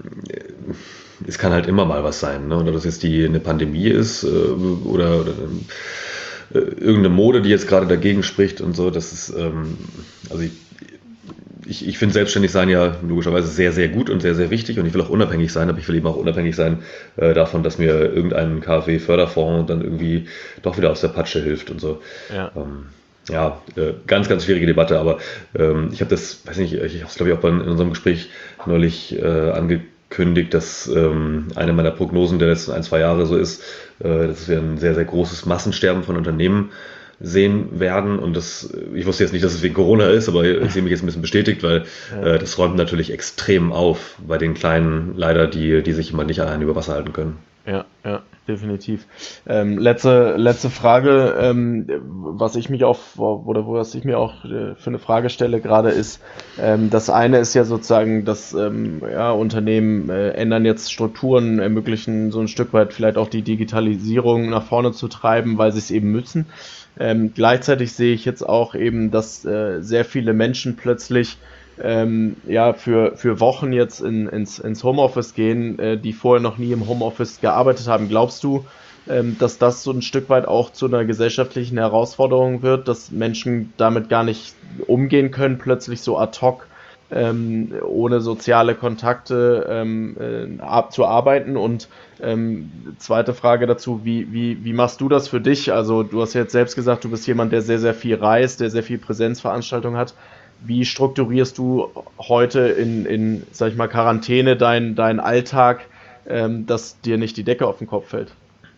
es kann halt immer mal was sein, ne? Und ob das jetzt die, eine Pandemie ist äh, oder, oder äh, irgendeine Mode, die jetzt gerade dagegen spricht und so, das ist, ähm, also ich, ich, ich finde selbstständig sein ja logischerweise sehr, sehr gut und sehr, sehr wichtig und ich will auch unabhängig sein, aber ich will eben auch unabhängig sein äh, davon, dass mir irgendein KfW-Förderfonds dann irgendwie doch wieder aus der Patsche hilft und so. Ja. Ähm, ja, äh, ganz, ganz schwierige Debatte, aber ähm, ich habe das, weiß nicht, ich habe es glaube ich auch bei, in unserem Gespräch neulich äh, angekündigt, dass ähm, eine meiner Prognosen der letzten ein, zwei Jahre so ist, äh, dass wir ein sehr, sehr großes Massensterben von Unternehmen sehen werden und das, ich wusste jetzt nicht, dass es wegen Corona ist, aber ich sehe mich jetzt ein bisschen bestätigt, weil Ja. äh, das räumt natürlich extrem auf bei den Kleinen, leider, die, die sich immer nicht allein über Wasser halten können. Ja, ja, definitiv. Ähm, letzte, letzte Frage, ähm, was ich mich auch, oder wo was ich mir auch äh, für eine Frage stelle gerade ist, ähm, das eine ist ja sozusagen, dass ähm, ja, Unternehmen äh, ändern jetzt Strukturen, ermöglichen so ein Stück weit vielleicht auch die Digitalisierung nach vorne zu treiben, weil sie es eben müssen. Ähm, gleichzeitig sehe ich jetzt auch eben, dass äh, sehr viele Menschen plötzlich ähm, ja, für, für Wochen jetzt in, ins, ins Homeoffice gehen, äh, die vorher noch nie im Homeoffice gearbeitet haben. Glaubst du, ähm, dass das so ein Stück weit auch zu einer gesellschaftlichen Herausforderung wird, dass Menschen damit gar nicht umgehen können, plötzlich so ad hoc, ähm, ohne soziale Kontakte ähm, äh, ab, zu arbeiten? Und ähm, zweite Frage dazu, wie, wie, wie machst du das für dich? Also du hast ja jetzt selbst gesagt, du bist jemand, der sehr, sehr viel reist, der sehr viel Präsenzveranstaltungen hat. Wie strukturierst du heute in, in, sag ich mal, Quarantäne deinen dein Alltag, ähm, dass dir nicht die Decke auf den Kopf fällt?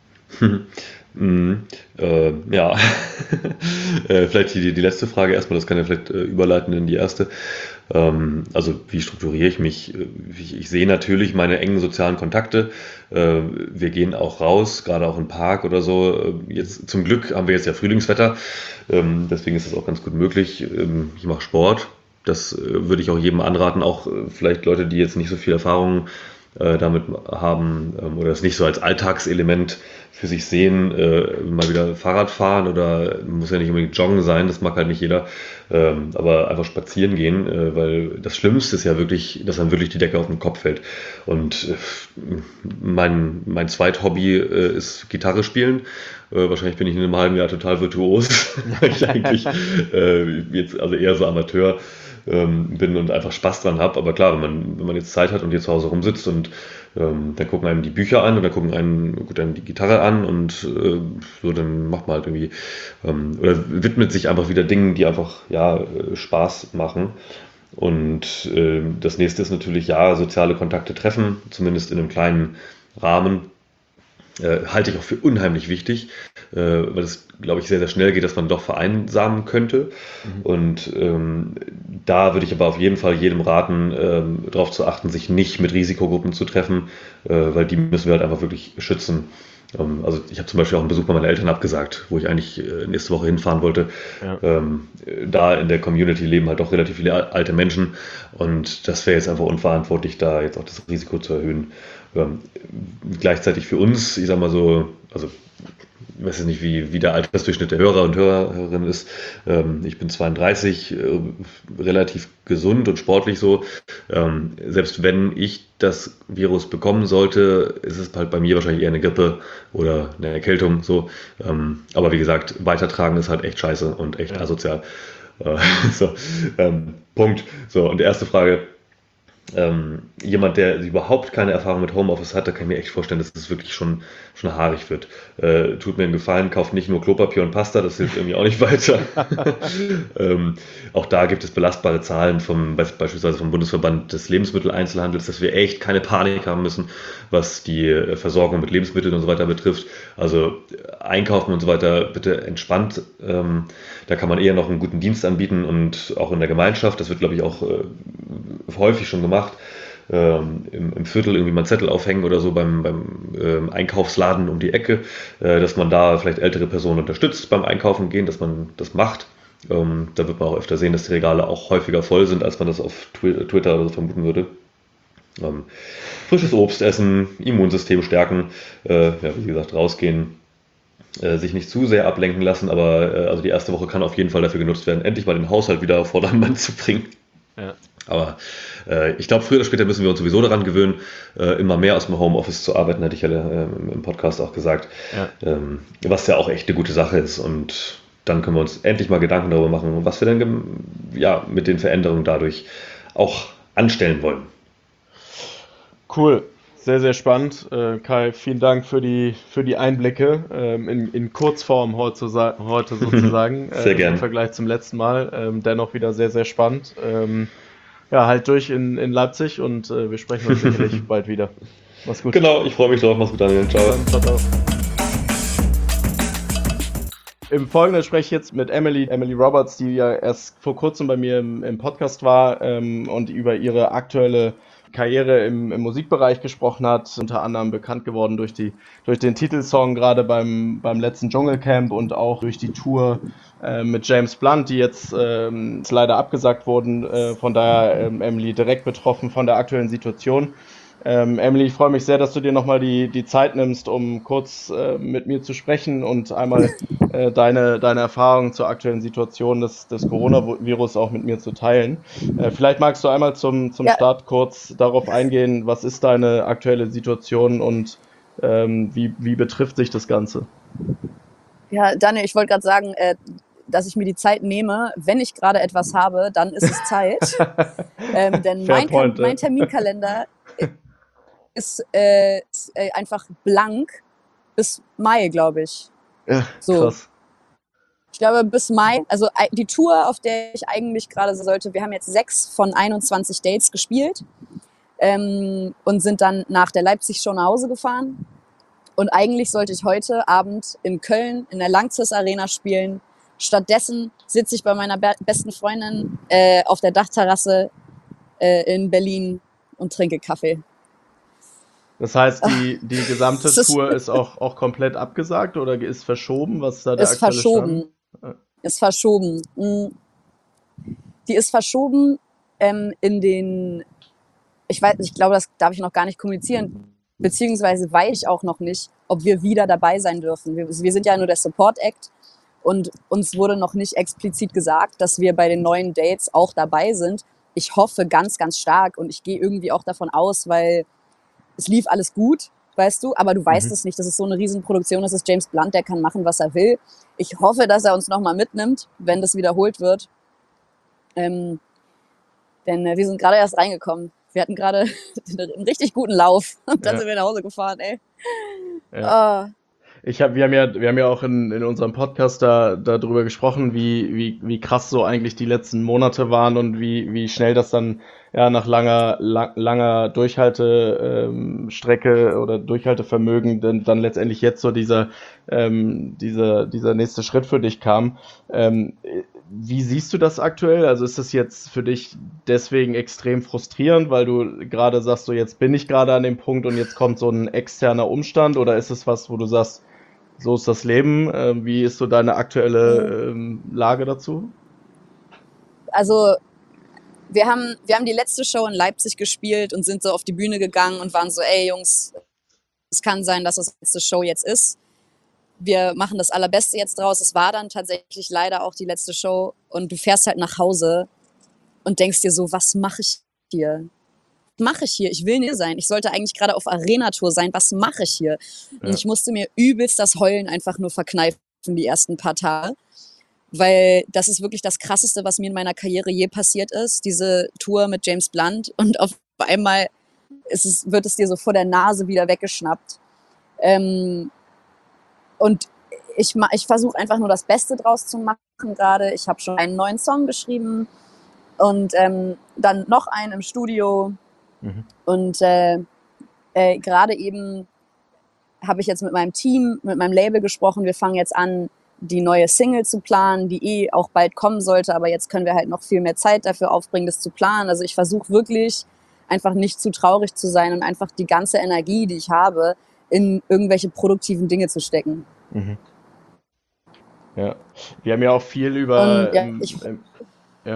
Mhm. Äh, ja, äh, vielleicht die, die letzte Frage erstmal, das kann ja vielleicht äh, überleiten in die erste. Ähm, also wie strukturiere ich mich? Äh, Ich, ich sehe natürlich meine engen sozialen Kontakte. Äh, wir gehen auch raus, gerade auch im Park oder so. Äh, Jetzt zum Glück haben wir jetzt ja Frühlingswetter, ähm, deswegen ist das auch ganz gut möglich. Ähm, Ich mache Sport. Das äh, würde ich auch jedem anraten, auch äh, vielleicht Leute, die jetzt nicht so viel Erfahrung äh, damit haben ähm, oder es nicht so als Alltagselement für sich sehen, äh, mal wieder Fahrrad fahren oder muss ja nicht unbedingt joggen sein, das mag halt nicht jeder, ähm, aber einfach spazieren gehen, äh, weil das Schlimmste ist ja wirklich, dass einem wirklich die Decke auf den Kopf fällt. Und äh, mein, mein Zweithobby äh, ist Gitarre spielen. Äh, wahrscheinlich bin ich in einem halben Jahr total virtuos, weil ich eigentlich äh, jetzt also eher so Amateur ähm, bin und einfach Spaß dran habe. Aber klar, wenn man, wenn man jetzt Zeit hat und hier zu Hause rumsitzt und ähm, dann gucken einem die Bücher an und dann gucken einem gut, dann die Gitarre an und äh, so, dann macht man halt irgendwie ähm, oder widmet sich einfach wieder Dingen, die einfach ja äh, Spaß machen. Und äh, das nächste ist natürlich ja soziale Kontakte treffen, zumindest in einem kleinen Rahmen. Äh, halte ich auch für unheimlich wichtig, äh, weil es, glaube ich, sehr, sehr schnell geht, dass man doch vereinsamen könnte. Mhm. Und ähm, da würde ich aber auf jeden Fall jedem raten, ähm, darauf zu achten, sich nicht mit Risikogruppen zu treffen, äh, weil die müssen wir halt einfach wirklich schützen. Ähm, also ich habe zum Beispiel auch einen Besuch bei meinen Eltern abgesagt, wo ich eigentlich äh, nächste Woche hinfahren wollte. Ja. Ähm, da in der Community leben halt doch relativ viele al- alte Menschen und das wäre jetzt einfach unverantwortlich, da jetzt auch das Risiko zu erhöhen. Ähm, gleichzeitig für uns, ich sag mal so, also ich weiß jetzt nicht, wie, wie der Altersdurchschnitt der Hörer und Hörerinnen ist. Ähm, ich bin zweiunddreißig, äh, relativ gesund und sportlich so. Ähm, selbst wenn ich das Virus bekommen sollte, ist es halt bei mir wahrscheinlich eher eine Grippe oder eine Erkältung. So. Ähm, aber wie gesagt, weitertragen ist halt echt scheiße und echt Ja. asozial. Äh, so, ähm, Punkt. So, und die erste Frage. Ähm, jemand, der überhaupt keine Erfahrung mit Homeoffice hat, da kann ich mir echt vorstellen, dass es wirklich schon, schon haarig wird. Äh, tut mir einen Gefallen, kauft nicht nur Klopapier und Pasta, das hilft irgendwie auch nicht weiter. ähm, auch da gibt es belastbare Zahlen vom, beispielsweise vom Bundesverband des Lebensmitteleinzelhandels, dass wir echt keine Panik haben müssen, was die äh, Versorgung mit Lebensmitteln und so weiter betrifft. Also äh, einkaufen und so weiter bitte entspannt. Ähm, da kann man eher noch einen guten Dienst anbieten und auch in der Gemeinschaft. Das wird, glaube ich, auch äh, häufig schon gemacht. Ähm, im, im Viertel irgendwie mal einen Zettel aufhängen oder so beim, beim ähm, Einkaufsladen um die Ecke, äh, dass man da vielleicht ältere Personen unterstützt beim Einkaufen gehen, dass man das macht. Ähm, da wird man auch öfter sehen, dass die Regale auch häufiger voll sind, als man das auf Twi- Twitter oder so vermuten würde. Ähm, frisches Obst essen, Immunsystem stärken, äh, ja, wie gesagt, rausgehen, äh, sich nicht zu sehr ablenken lassen, aber äh, also die erste Woche kann auf jeden Fall dafür genutzt werden, endlich mal den Haushalt wieder auf Vordermann zu bringen. Ja. Aber äh, ich glaube, früher oder später müssen wir uns sowieso daran gewöhnen, äh, immer mehr aus dem Homeoffice zu arbeiten, hatte ich ja äh, im Podcast auch gesagt, Ja. ähm, was ja auch echt eine gute Sache ist. Und dann können wir uns endlich mal Gedanken darüber machen, was wir denn gem- ja, mit den Veränderungen dadurch auch anstellen wollen. Cool, sehr, sehr spannend. Äh, Kai, vielen Dank für die, für die Einblicke ähm, in, in Kurzform heute, sozusa- heute sozusagen Sehr ähm, gern. im Vergleich zum letzten Mal. Ähm, dennoch wieder sehr, sehr spannend. Ähm, ja, halt durch in, in Leipzig und äh, wir sprechen uns sicherlich bald wieder. Mach's gut. Genau, ich freue mich drauf. Mach's gut, Daniel. Bis Ciao. dann, ciao, ciao. Im Folgenden spreche ich jetzt mit Emily, Emily Roberts, die ja erst vor kurzem bei mir im, im Podcast war ähm, und über ihre aktuelle Karriere im, im Musikbereich gesprochen hat, unter anderem bekannt geworden durch die durch den Titelsong gerade beim beim letzten Dschungelcamp und auch durch die Tour äh, mit James Blunt, die jetzt ähm, leider abgesagt wurden. Äh, von daher ähm, Emily direkt betroffen von der aktuellen Situation. Ähm, Emily, ich freue mich sehr, dass du dir nochmal die, die Zeit nimmst, um kurz äh, mit mir zu sprechen und einmal äh, deine, deine Erfahrungen zur aktuellen Situation des, des Coronavirus auch mit mir zu teilen. Äh, vielleicht magst du einmal zum, zum Ja, Start kurz darauf eingehen, was ist deine aktuelle Situation und ähm, wie, wie betrifft sich das Ganze? ja, Daniel, ich wollte gerade sagen, äh, dass ich mir die Zeit nehme. Wenn ich gerade etwas habe, dann ist es Zeit. Ähm, denn Fair mein, Ka- point, mein äh. Terminkalender ist, äh, ist äh, einfach blank bis Mai, glaube ich. Ja, So, krass. ich glaube bis Mai. Also ei- die Tour, auf der ich eigentlich gerade sollte, wir haben jetzt sechs von einundzwanzig Dates gespielt ähm, und sind dann nach der Leipzig-Show nach Hause gefahren. Und eigentlich sollte ich heute Abend in Köln in der Lanxess Arena spielen. Stattdessen sitze ich bei meiner be besten Freundin äh, auf der Dachterrasse äh, in Berlin und trinke Kaffee. Das heißt, die, die gesamte Es ist, Tour ist auch, auch komplett abgesagt oder ist verschoben? Was ist da der ist aktuelle Stand? verschoben. Ist verschoben. Mm, Die ist verschoben ähm, in den, ich weiß, ich glaube, das darf ich noch gar nicht kommunizieren, beziehungsweise weiß ich auch noch nicht, ob wir wieder dabei sein dürfen. Wir, wir sind ja nur der Support Act und uns wurde noch nicht explizit gesagt, dass wir bei den neuen Dates auch dabei sind. Ich hoffe ganz, ganz stark und ich gehe irgendwie auch davon aus, weil es lief alles gut, weißt du, aber du weißt Mhm. es nicht. Das ist so eine Riesenproduktion, das ist James Blunt, der kann machen, was er will. Ich hoffe, dass er uns nochmal mitnimmt, wenn das wiederholt wird. Ähm, denn äh, wir sind gerade erst reingekommen. Wir hatten gerade einen richtig guten Lauf und dann Ja, sind wir nach Hause gefahren, ey. ja. Ah, Ich hab, wir haben ja, wir haben ja auch in, in unserem Podcast da, darüber gesprochen, wie, wie, wie krass so eigentlich die letzten Monate waren und wie, wie schnell das dann ja nach langer, lang, langer Durchhaltestrecke ähm, Strecke oder Durchhaltevermögen dann, dann letztendlich jetzt so dieser, ähm, dieser, dieser nächste Schritt für dich kam. Ähm, wie siehst du das aktuell? Also ist das jetzt für dich deswegen extrem frustrierend, weil du gerade sagst, so jetzt bin ich gerade an dem Punkt und jetzt kommt so ein externer Umstand, oder ist es was, wo du sagst, so ist das Leben? Ähm, wie ist so deine aktuelle ähm, Lage dazu? also wir haben, wir haben die letzte Show in Leipzig gespielt und sind so auf die Bühne gegangen und waren so, ey Jungs, es kann sein, dass das letzte Show jetzt ist. wir machen das Allerbeste jetzt draus. Es war dann tatsächlich leider auch die letzte Show und du fährst halt nach Hause und denkst dir so, was mache ich hier? Was mache ich hier? Ich will nicht sein. Ich sollte eigentlich gerade auf Arena-Tour sein. Was mache ich hier? Ja. Und ich musste mir übelst das Heulen einfach nur verkneifen die ersten paar Tage, weil das ist wirklich das Krasseste, was mir in meiner Karriere je passiert ist. Diese Tour mit James Blunt und auf einmal ist es, wird es dir so vor der Nase wieder weggeschnappt. Ähm, und ich, ich versuche einfach nur das Beste draus zu machen gerade. Ich habe schon einen neuen Song geschrieben und ähm, dann noch einen im Studio. Mhm. Und äh, äh, gerade eben habe ich jetzt mit meinem Team, mit meinem Label gesprochen. Wir fangen jetzt an, die neue Single zu planen, die eh auch bald kommen sollte. Aber jetzt können wir halt noch viel mehr Zeit dafür aufbringen, das zu planen. Also ich versuche wirklich einfach nicht zu traurig zu sein und einfach die ganze Energie, die ich habe, in irgendwelche produktiven Dinge zu stecken. Mhm. Ja, wir haben ja auch viel über... Und, ja, ähm, ich, ähm, ja.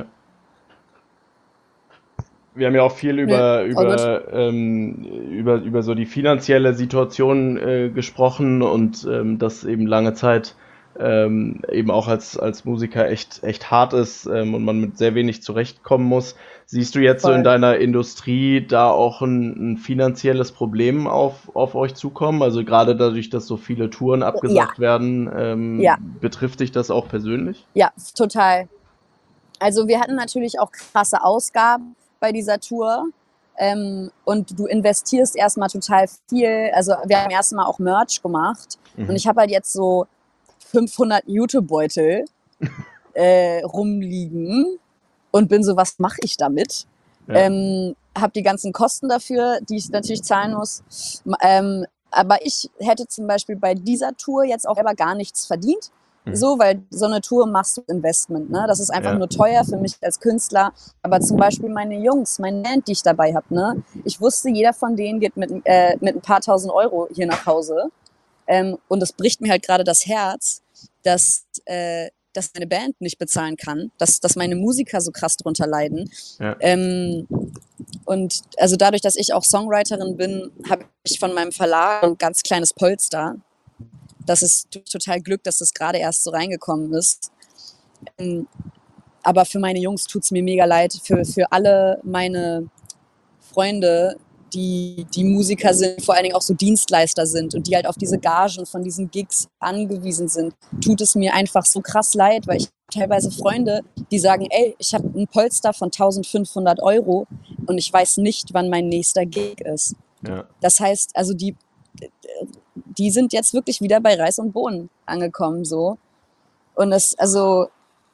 Wir haben ja auch viel über, nee, über, ähm, über, über so die finanzielle Situation äh, gesprochen und ähm, dass eben lange Zeit ähm, eben auch als, als Musiker echt, echt hart ist ähm, und man mit sehr wenig zurechtkommen muss. Siehst du jetzt voll. so in deiner Industrie da auch ein, ein finanzielles Problem auf, auf euch zukommen? Also gerade dadurch, dass so viele Touren abgesagt ja. werden, ähm, ja. betrifft dich das auch persönlich? Ja, total. Also wir hatten natürlich auch krasse Ausgaben bei dieser Tour. Ähm, und du investierst erstmal total viel. Also wir haben erstmal auch Merch gemacht. Mhm. Und ich habe halt jetzt so fünfhundert Jutebeutel äh, rumliegen und bin so, was mache ich damit? Ja. Ähm, habe die ganzen Kosten dafür, die ich natürlich zahlen muss. Ähm, aber ich hätte zum Beispiel bei dieser Tour jetzt auch selber gar nichts verdient. So, weil so eine Tour machst du Investment, ne? Das ist einfach ja. nur teuer für mich als Künstler. Aber zum Beispiel meine Jungs, meine Band, die ich dabei habe, ne? Ich wusste, jeder von denen geht mit, äh, mit ein paar tausend Euro hier nach Hause. Ähm, und es bricht mir halt gerade das Herz, dass, äh, dass meine Band nicht bezahlen kann, dass, dass meine Musiker so krass drunter leiden. Ja. Ähm, und also dadurch, dass ich auch Songwriterin bin, habe ich von meinem Verlag ein ganz kleines Polster. Das ist total Glück, dass das gerade erst so reingekommen ist. Ähm, aber für meine Jungs tut es mir mega leid. Für, für alle meine Freunde, die, die Musiker sind, vor allen Dingen auch so Dienstleister sind und die halt auf diese Gagen von diesen Gigs angewiesen sind, tut es mir einfach so krass leid, weil ich teilweise Freunde, die sagen, ey, ich habe ein Polster von eintausendfünfhundert Euro und ich weiß nicht, wann mein nächster Gig ist. Ja. Das heißt, also die die sind jetzt wirklich wieder bei Reis und Bohnen angekommen, so. Und es, also,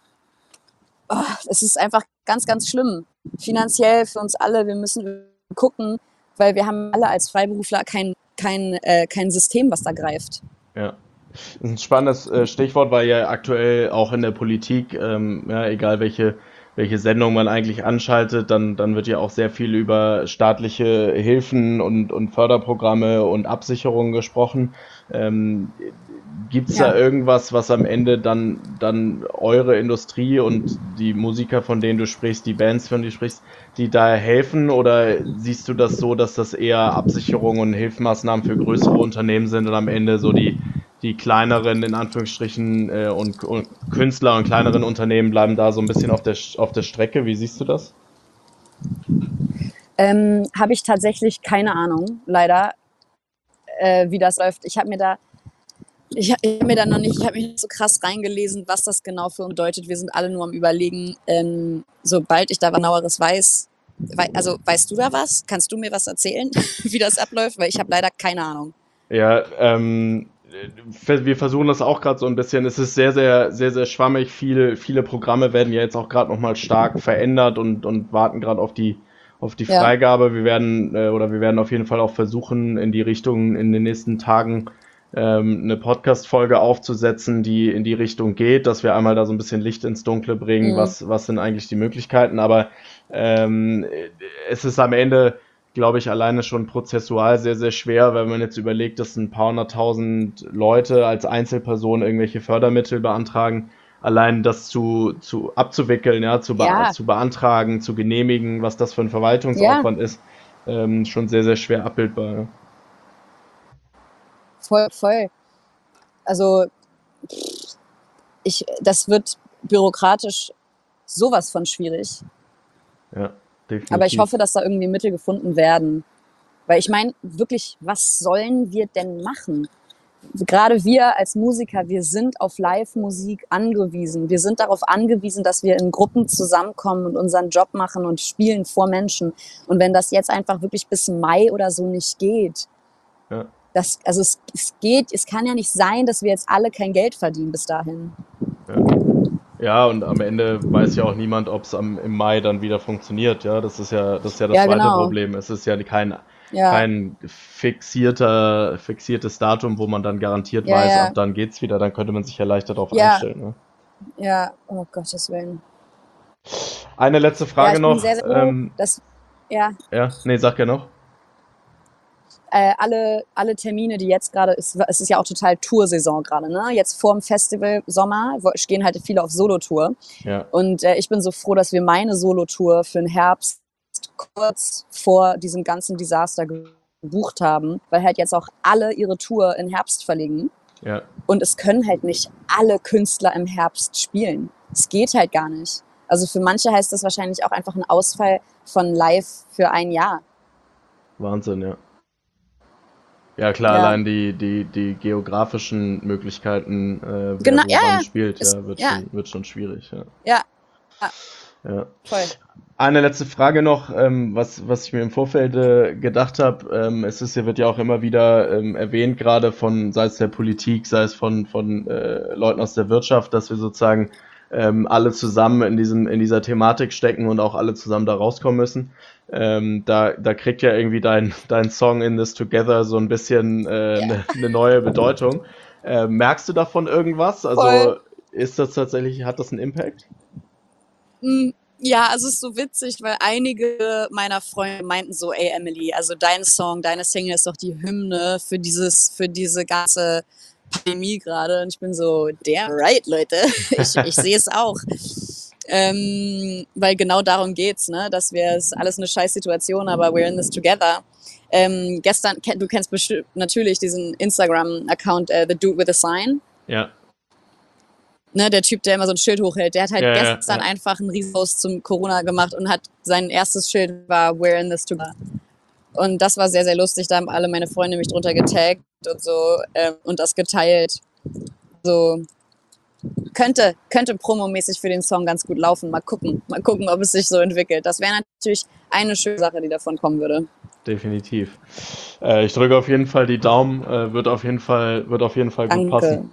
oh, es ist einfach ganz, ganz schlimm. Finanziell für uns alle. Wir müssen gucken, weil wir haben alle als Freiberufler kein, kein, äh, kein System, was da greift. Ja. Das ist ein spannendes äh, Stichwort, weil ja aktuell auch in der Politik, ähm, ja, egal welche welche Sendung man eigentlich anschaltet, dann, dann wird ja auch sehr viel über staatliche Hilfen und, und Förderprogramme und Absicherungen gesprochen. Ähm, Gibt es ja. da irgendwas, was am Ende dann, dann eure Industrie und die Musiker, von denen du sprichst, die Bands, von denen du sprichst, die da helfen? Oder siehst du das so, dass das eher Absicherungen und Hilfsmaßnahmen für größere Unternehmen sind und am Ende so die die kleineren, in Anführungsstrichen, äh, und, und Künstler und kleineren Unternehmen bleiben da so ein bisschen auf der, auf der Strecke. Wie siehst du das? Ähm, habe ich tatsächlich keine Ahnung, leider, äh, wie das läuft. Ich habe mir da, ich, ich habe mir da noch nicht, ich habe mich nicht so krass reingelesen, was das genau für uns bedeutet. Wir sind alle nur am Überlegen. Ähm, sobald ich da was genaueres weiß, wei- also weißt du da was? Kannst du mir was erzählen, wie das abläuft? Weil ich habe leider keine Ahnung. Ja, ähm, wir versuchen das auch gerade so ein bisschen. Es ist sehr, sehr, sehr, sehr schwammig. Viele, viele Programme werden ja jetzt auch gerade nochmal stark verändert und, und warten gerade auf die, auf die Freigabe. Ja. Wir werden, äh, oder wir werden auf jeden Fall auch versuchen, in die Richtung in den nächsten Tagen ähm, eine Podcast-Folge aufzusetzen, die in die Richtung geht, dass wir einmal da so ein bisschen Licht ins Dunkle bringen, mhm. was, was sind eigentlich die Möglichkeiten. Aber ähm, es ist am Ende, glaube ich, alleine schon prozessual sehr, sehr schwer, wenn man jetzt überlegt, dass ein paar hunderttausend Leute als Einzelperson irgendwelche Fördermittel beantragen, allein das zu, zu abzuwickeln, ja, zu, be Ja. zu beantragen, zu genehmigen, was das für ein Verwaltungsaufwand Ja. ist, ähm, schon sehr, sehr schwer abbildbar. Ja. Voll, voll. Also ich, das wird bürokratisch sowas von schwierig. Ja, definitiv. Aber ich hoffe, dass da irgendwie Mittel gefunden werden. Weil ich meine, wirklich, was sollen wir denn machen? Gerade wir als Musiker, wir sind auf Live-Musik angewiesen. Wir sind darauf angewiesen, dass wir in Gruppen zusammenkommen und unseren Job machen und spielen vor Menschen. Und wenn das jetzt einfach wirklich bis Mai oder so nicht geht, Ja. das, also es, es geht, es kann ja nicht sein, dass wir jetzt alle kein Geld verdienen bis dahin. Ja. Ja, und am Ende weiß ja auch niemand, ob es im Mai dann wieder funktioniert. Ja, das ist ja, das ist ja das Ja, zweite genau. Problem. Es ist ja kein, Ja, kein fixierter, fixiertes Datum, wo man dann garantiert Ja, weiß, ja. ab dann geht's wieder. Dann könnte man sich ja leichter darauf Ja. einstellen. Ne? ja, oh Gottes Willen. Eine letzte Ja, Frage ich bin noch. sehr, sehr froh, ähm, dass, ja, ja, nee, sag ja noch. äh, alle, alle Termine, die jetzt gerade, es, es ist ja auch total Toursaison gerade, ne? Jetzt vor dem Festival Sommer wo- gehen halt viele auf Solotour. Ja, Und äh, ich bin so froh, dass wir meine Solotour für den Herbst kurz vor diesem ganzen Desaster gebucht haben, weil halt jetzt auch alle ihre Tour in Herbst verlegen. ja, Und es können halt nicht alle Künstler im Herbst spielen. Es geht halt gar nicht. Also für manche heißt das wahrscheinlich auch einfach ein Ausfall von live für ein Jahr. Wahnsinn, ja. Ja, klar, Ja. allein die, die, die geografischen Möglichkeiten, äh, wer Genau, wo ja, wann ja. spielt, Es- ja, wird, ja. Schon, wird schon schwierig. Ja. Ja, Ja. voll. Eine letzte Frage noch, ähm, was, was ich mir im Vorfeld äh, gedacht habe. Ähm, es ist, ja- wird ja auch immer wieder ähm, erwähnt, gerade von, sei es der Politik, sei es von, von äh, Leuten aus der Wirtschaft, dass wir sozusagen ähm, alle zusammen in diesem, in dieser Thematik stecken und auch alle zusammen da rauskommen müssen. Ähm, da, da kriegt ja irgendwie dein, dein Song In This Together so ein bisschen äh, Ja. eine ne neue Bedeutung. Äh, merkst du davon irgendwas? Also Voll. ist das tatsächlich, hat das einen Impact? Mm, Ja, also es ist so witzig, weil einige meiner Freunde meinten so, ey Emily, also dein Song, deine Single ist doch die Hymne für dieses, für diese ganze Pandemie gerade. Und ich bin so, damn right, Leute. Ich, ich sehe es auch. Ähm, weil genau darum geht's, ne? Dass wir, es ist alles eine scheiß Situation, aber we're in this together. Ähm, gestern, ken- du kennst bestimmt natürlich diesen Instagram-Account, äh, The Dude with a Sign. Ja, Ne, der Typ, der immer so ein Schild hochhält, der hat halt Ja, ja, gestern ja. einfach einen Riesenpost zum Corona gemacht und hat sein erstes Schild war We're in this together. Und das war sehr, sehr lustig. Da haben alle meine Freunde mich drunter getaggt und so ähm, und das geteilt. So könnte, könnte promomäßig für den Song ganz gut laufen. Mal gucken, mal gucken, ob es sich so entwickelt. Das wäre natürlich eine schöne Sache, die davon kommen würde. definitiv. Äh, ich drücke auf jeden Fall die Daumen, äh, wird auf jeden Fall, wird auf jeden Fall gut Danke. passen.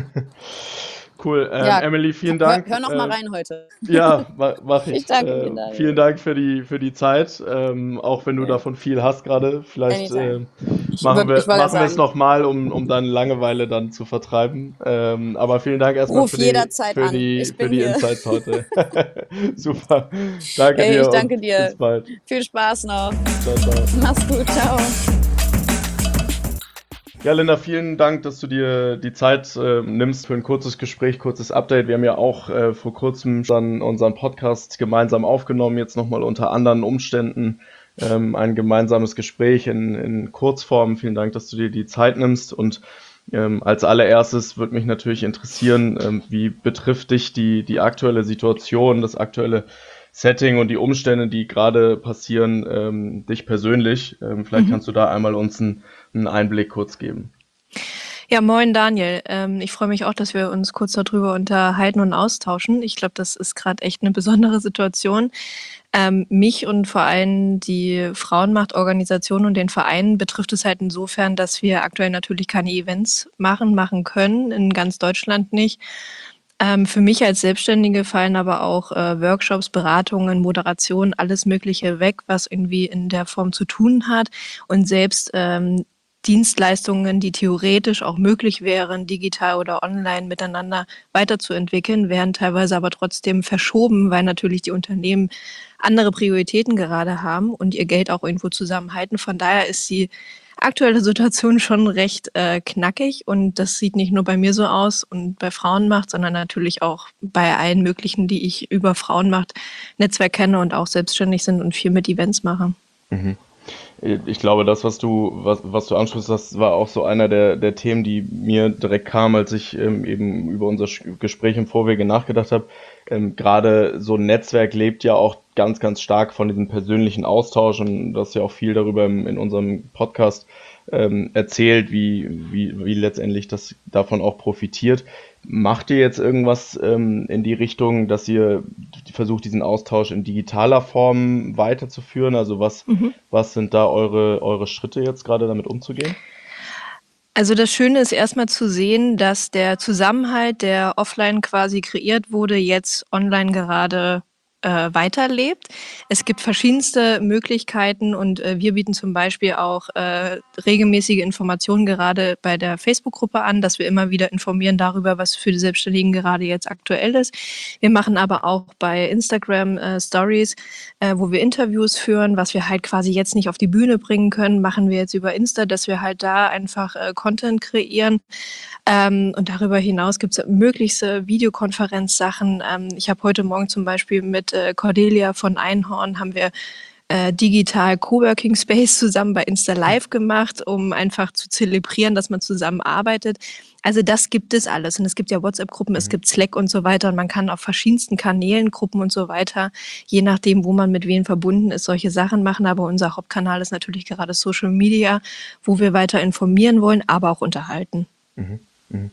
Cool. Ähm, Ja, Emily, vielen Hör, Dank. hör noch mal Äh, rein heute. Ja, ma mach ich. Ich danke dir, Äh, Daniel. vielen Dank für die, für die Zeit. Ähm, auch wenn du Ja. davon viel hast gerade. Vielleicht äh, Anytime. Ich machen würd- wir, ich wollte machen wir es sagen. nochmal, um, um deine Langeweile dann zu vertreiben. Ähm, aber vielen Dank erstmal Ruf für die, jederzeit für an. die, Ich für bin die hier. Insights heute. Super. Danke Ey, dir ich danke und dir. bis bald. Viel Spaß noch. Ciao, ciao. Mach's gut. Ciao. Ja, Linda, vielen Dank, dass du dir die Zeit äh, nimmst für ein kurzes Gespräch, kurzes Update. Wir haben ja auch äh, vor kurzem dann unseren Podcast gemeinsam aufgenommen, jetzt nochmal unter anderen Umständen ähm, ein gemeinsames Gespräch in, in Kurzform. Vielen Dank, dass du dir die Zeit nimmst. Und ähm, als allererstes würde mich natürlich interessieren, ähm, wie betrifft dich die, die aktuelle Situation, das aktuelle Setting und die Umstände, die gerade passieren, ähm, dich persönlich? Ähm, vielleicht Mhm. kannst du da einmal uns einen, einen Einblick kurz geben. Ja, moin Daniel. Ähm, ich freue mich auch, dass wir uns kurz darüber unterhalten und austauschen. Ich glaube, das ist gerade echt eine besondere Situation. Ähm, mich und vor allem die Frauenmachtorganisation und den Verein betrifft es halt insofern, dass wir aktuell natürlich keine Events machen, machen können, in ganz Deutschland nicht. Ähm, für mich als Selbstständige fallen aber auch äh, Workshops, Beratungen, Moderation, alles Mögliche weg, was irgendwie in der Form zu tun hat. Und selbst ähm, Dienstleistungen, die theoretisch auch möglich wären, digital oder online miteinander weiterzuentwickeln, werden teilweise aber trotzdem verschoben, weil natürlich die Unternehmen andere Prioritäten gerade haben und ihr Geld auch irgendwo zusammenhalten. Von daher ist die aktuelle Situation schon recht äh, knackig und das sieht nicht nur bei mir so aus und bei Frauenmacht, sondern natürlich auch bei allen möglichen, die ich über Frauenmacht Netzwerk kenne und auch selbstständig sind und viel mit Events mache. Mhm. Ich glaube, das, was du, was, was du ansprichst, das war auch so einer der, der Themen, die mir direkt kamen, als ich ähm, eben über unser Gespräch im Vorwege nachgedacht habe. Ähm, gerade so ein Netzwerk lebt ja auch ganz, ganz stark von diesem persönlichen Austausch, und das ist ja auch viel darüber im, in unserem Podcast ähm, erzählt, wie, wie, wie letztendlich das davon auch profitiert. Macht ihr jetzt irgendwas ähm, in die Richtung, dass ihr versucht, diesen Austausch in digitaler Form weiterzuführen? Also was, Mhm. was sind da eure, eure Schritte jetzt gerade, damit umzugehen? Also das Schöne ist erstmal zu sehen, dass der Zusammenhalt, der offline quasi kreiert wurde, jetzt online gerade äh, weiterlebt. Es gibt verschiedenste Möglichkeiten und äh, wir bieten zum Beispiel auch äh, regelmäßige Informationen gerade bei der Facebook-Gruppe an, dass wir immer wieder informieren darüber, was für die Selbstständigen gerade jetzt aktuell ist. Wir machen aber auch bei Instagram äh, Stories, äh, wo wir Interviews führen, was wir halt quasi jetzt nicht auf die Bühne bringen können, machen wir jetzt über Insta, dass wir halt da einfach äh, Content kreieren. Ähm, und darüber hinaus gibt es möglichste Videokonferenzsachen. Ähm, ich habe heute Morgen zum Beispiel mit äh, Cordelia von Einhorn haben wir äh, digital Coworking Space zusammen bei Insta Live gemacht, um einfach zu zelebrieren, dass man zusammenarbeitet. Also das gibt es alles. Und es gibt ja WhatsApp-Gruppen, es gibt Slack und so weiter. Und man kann auf verschiedensten Kanälen, Gruppen und so weiter, je nachdem, wo man mit wem verbunden ist, solche Sachen machen. Aber unser Hauptkanal ist natürlich gerade Social Media, wo wir weiter informieren wollen, aber auch unterhalten. Mhm. Mhm.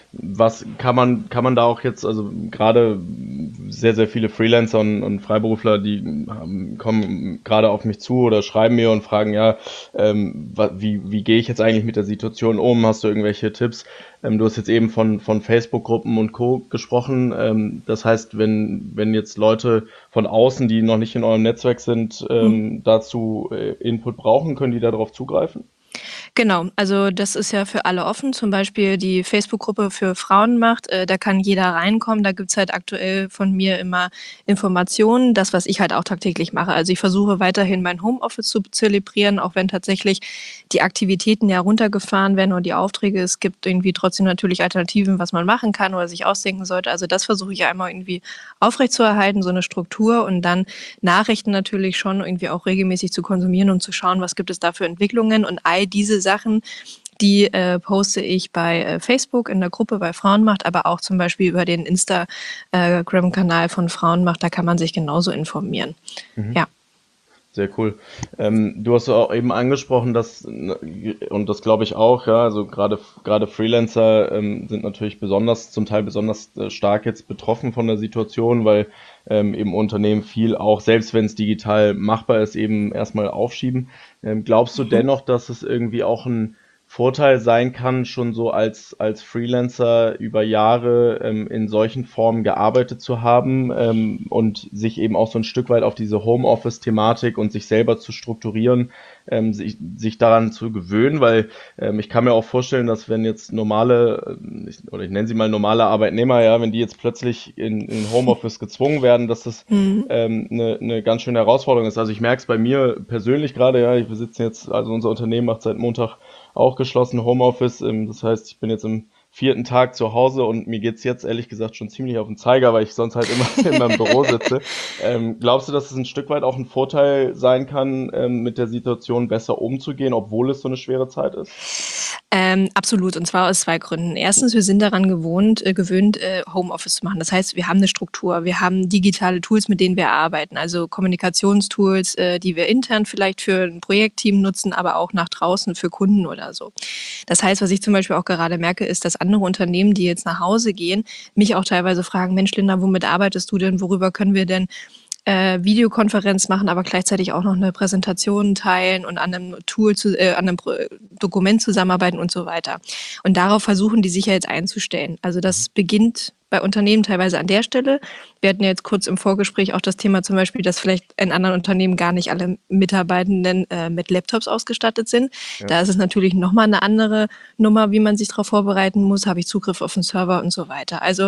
Was kann man, kann man da auch jetzt, also gerade sehr, sehr viele Freelancer und, und Freiberufler, die haben, kommen gerade auf mich zu oder schreiben mir und fragen, ja, ähm, wa- wie, wie gehe ich jetzt eigentlich mit der Situation um? Hast du irgendwelche Tipps? Ähm, du hast jetzt eben von, von Facebook-Gruppen und Co. gesprochen. Ähm, das heißt, wenn, wenn jetzt Leute von außen, die noch nicht in eurem Netzwerk sind, ähm, dazu äh, Input brauchen, können die darauf zugreifen? Genau, also das ist ja für alle offen. Zum Beispiel die Facebook-Gruppe für Frauenmacht, äh, da kann jeder reinkommen. Da gibt's halt aktuell von mir immer Informationen, das, was ich halt auch tagtäglich mache. Also ich versuche weiterhin mein Homeoffice zu zelebrieren, auch wenn tatsächlich die Aktivitäten ja runtergefahren werden und die Aufträge. Es gibt irgendwie trotzdem natürlich Alternativen, was man machen kann oder sich ausdenken sollte. Also das versuche ich einmal irgendwie aufrechtzuerhalten, so eine Struktur, und dann Nachrichten natürlich schon irgendwie auch regelmäßig zu konsumieren und zu schauen, was gibt es da für Entwicklungen, und all diese Sachen, die äh, poste ich bei äh, Facebook in der Gruppe bei Frauenmacht, aber auch zum Beispiel über den Instagram-Kanal von Frauenmacht, da kann man sich genauso informieren. Mhm. Ja. Sehr cool. Ähm, du hast auch eben angesprochen, dass, und das glaube ich auch, ja, also gerade gerade Freelancer ähm, sind natürlich besonders, zum Teil besonders äh, stark jetzt betroffen von der Situation, weil ähm, eben Unternehmen viel auch, selbst wenn es digital machbar ist, eben erstmal aufschieben. Ähm, glaubst du dennoch, dass es irgendwie auch ein Vorteil sein kann, schon so als, als Freelancer über Jahre ähm, in solchen Formen gearbeitet zu haben ähm, und sich eben auch so ein Stück weit auf diese Homeoffice-Thematik und sich selber zu strukturieren, ähm, sich, sich daran zu gewöhnen, weil ähm, ich kann mir auch vorstellen, dass wenn jetzt normale, äh, ich, oder ich nenne sie mal normale Arbeitnehmer, ja, wenn die jetzt plötzlich in, in Homeoffice gezwungen werden, dass das Mhm. ähm, eine, eine ganz schöne Herausforderung ist. Also ich merke es bei mir persönlich gerade, ja, ich besitze jetzt, also unser Unternehmen macht seit Montag auch geschlossen Homeoffice. Ähm, das heißt, ich bin jetzt im vierten Tag zu Hause und mir geht's jetzt ehrlich gesagt schon ziemlich auf den Zeiger, weil ich sonst halt immer, immer im Büro sitze. Ähm, glaubst du, dass es ein Stück weit auch ein Vorteil sein kann, ähm, mit der Situation besser umzugehen, obwohl es so eine schwere Zeit ist? Ähm, absolut, und zwar aus zwei Gründen. Erstens, wir sind daran gewohnt, äh, gewöhnt, äh, Homeoffice zu machen. Das heißt, wir haben eine Struktur, wir haben digitale Tools, mit denen wir arbeiten, also Kommunikationstools, äh, die wir intern vielleicht für ein Projektteam nutzen, aber auch nach draußen für Kunden oder so. Das heißt, was ich zum Beispiel auch gerade merke, ist, dass andere Unternehmen, die jetzt nach Hause gehen, mich auch teilweise fragen, Mensch, Linda, womit arbeitest du denn? Worüber können wir denn äh, Videokonferenz machen, aber gleichzeitig auch noch eine Präsentation teilen und an einem Tool, zu, äh, an einem Pro Dokument zusammenarbeiten und so weiter. Und darauf versuchen die sich ja jetzt einzustellen. Also das beginnt bei Unternehmen teilweise an der Stelle. Wir hatten ja jetzt kurz im Vorgespräch auch das Thema zum Beispiel, dass vielleicht in anderen Unternehmen gar nicht alle Mitarbeitenden äh, mit Laptops ausgestattet sind. Ja. Da ist es natürlich nochmal eine andere Nummer, wie man sich darauf vorbereiten muss. Habe ich Zugriff auf den Server und so weiter. Also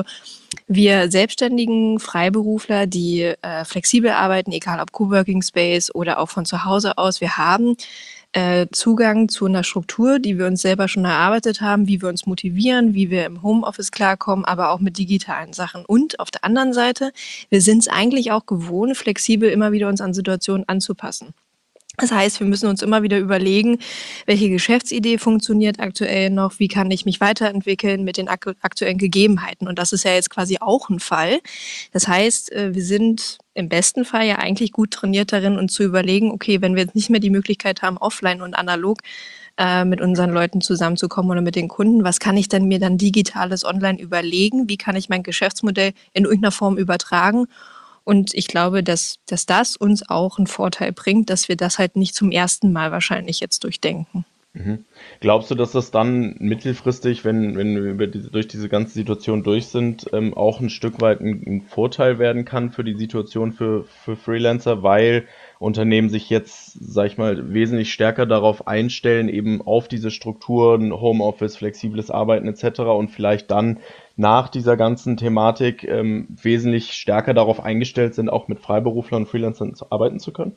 wir selbstständigen Freiberufler, die äh, flexibel arbeiten, egal ob Coworking Space oder auch von zu Hause aus, wir haben äh, Zugang zu einer Struktur, die wir uns selber schon erarbeitet haben, wie wir uns motivieren, wie wir im Homeoffice klarkommen, aber auch mit digitalen Sachen. Und auf der anderen Seite, wir sind es eigentlich auch gewohnt, flexibel immer wieder uns an Situationen anzupassen. Das heißt, wir müssen uns immer wieder überlegen, welche Geschäftsidee funktioniert aktuell noch, wie kann ich mich weiterentwickeln mit den ak- aktuellen Gegebenheiten. Und das ist ja jetzt quasi auch ein Fall. Das heißt, äh, wir sind im besten Fall ja eigentlich gut trainiert darin, uns zu überlegen, okay, wenn wir jetzt nicht mehr die Möglichkeit haben, offline und analog äh, mit unseren Leuten zusammenzukommen oder mit den Kunden, was kann ich denn mir dann digitales online überlegen? Wie kann ich mein Geschäftsmodell in irgendeiner Form übertragen? Und ich glaube, dass, dass das uns auch einen Vorteil bringt, dass wir das halt nicht zum ersten Mal wahrscheinlich jetzt durchdenken. Mhm. Glaubst du, dass das dann mittelfristig, wenn, wenn wir über diese, durch diese ganze Situation durch sind, ähm, auch ein Stück weit ein, ein Vorteil werden kann für die Situation für, für Freelancer, weil Unternehmen sich jetzt, sag ich mal, wesentlich stärker darauf einstellen, eben auf diese Strukturen, Homeoffice, flexibles Arbeiten et cetera und vielleicht dann nach dieser ganzen Thematik ähm, wesentlich stärker darauf eingestellt sind, auch mit Freiberuflern und Freelancern zu arbeiten zu können?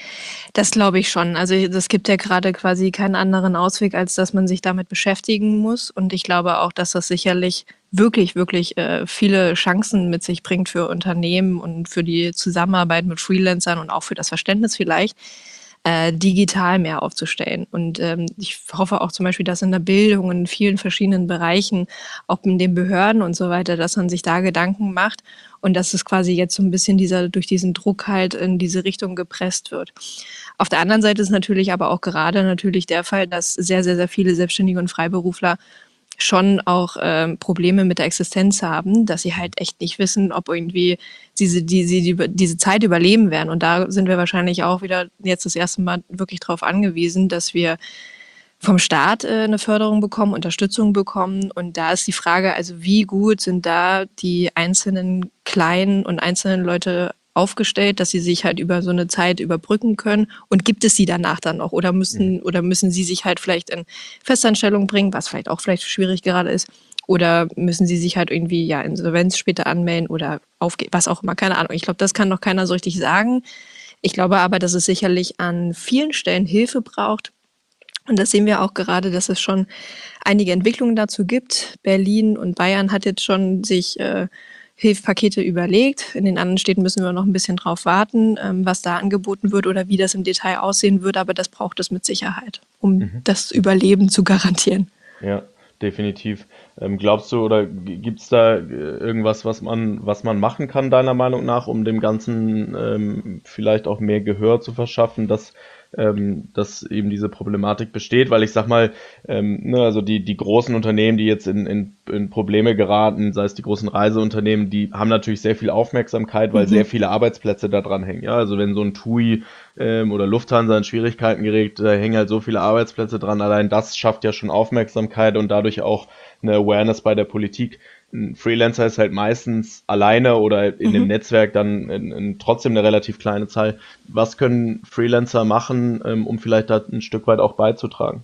Das glaube ich schon. Also es gibt ja gerade quasi keinen anderen Ausweg, als dass man sich damit beschäftigen muss. Und ich glaube auch, dass das sicherlich wirklich, wirklich äh, viele Chancen mit sich bringt für Unternehmen und für die Zusammenarbeit mit Freelancern und auch für das Verständnis vielleicht, äh, digital mehr aufzustellen. Und ähm, ich hoffe auch zum Beispiel, dass in der Bildung, in vielen verschiedenen Bereichen, auch in den Behörden und so weiter, dass man sich da Gedanken macht und dass es quasi jetzt so ein bisschen dieser, durch diesen Druck halt in diese Richtung gepresst wird. Auf der anderen Seite ist natürlich aber auch gerade natürlich der Fall, dass sehr, sehr, sehr viele Selbstständige und Freiberufler schon auch ähm, Probleme mit der Existenz haben, dass sie halt echt nicht wissen, ob irgendwie diese, die, sie die, diese Zeit überleben werden. Und da sind wir wahrscheinlich auch wieder jetzt das erste Mal wirklich darauf angewiesen, dass wir vom Staat äh, eine Förderung bekommen, Unterstützung bekommen. Und da ist die Frage, also wie gut sind da die einzelnen kleinen und einzelnen Leute aufgestellt, dass sie sich halt über so eine Zeit überbrücken können, und gibt es sie danach dann noch oder müssen oder müssen sie sich halt vielleicht in Festanstellung bringen, was vielleicht auch vielleicht schwierig gerade ist, oder müssen sie sich halt irgendwie ja Insolvenz später anmelden oder aufgeben, was auch immer, keine Ahnung. Ich glaube, das kann noch keiner so richtig sagen. Ich glaube aber, dass es sicherlich an vielen Stellen Hilfe braucht. Und das sehen wir auch gerade, dass es schon einige Entwicklungen dazu gibt. Berlin und Bayern hat jetzt schon sich äh, Hilfspakete überlegt. In den anderen Städten müssen wir noch ein bisschen drauf warten, ähm, was da angeboten wird oder wie das im Detail aussehen wird. Aber das braucht es mit Sicherheit, um Mhm. das Überleben zu garantieren. Ja, definitiv. Ähm, glaubst du, oder gibt es da äh, irgendwas, was man, was man machen kann, deiner Meinung nach, um dem Ganzen ähm, vielleicht auch mehr Gehör zu verschaffen, dass, ähm, dass eben diese Problematik besteht? Weil ich sag mal, ähm, ne, also die, die großen Unternehmen, die jetzt in, in, in Probleme geraten, sei es die großen Reiseunternehmen, die haben natürlich sehr viel Aufmerksamkeit, weil Mhm. sehr viele Arbeitsplätze da dran hängen. Ja, also wenn so ein TUI ähm, oder Lufthansa in Schwierigkeiten gerät, da hängen halt so viele Arbeitsplätze dran. Allein das schafft ja schon Aufmerksamkeit und dadurch auch eine Awareness bei der Politik. Ein Freelancer ist halt meistens alleine oder in dem Mhm. Netzwerk dann in, in trotzdem eine relativ kleine Zahl. Was können Freelancer machen, ähm, um vielleicht da ein Stück weit auch beizutragen?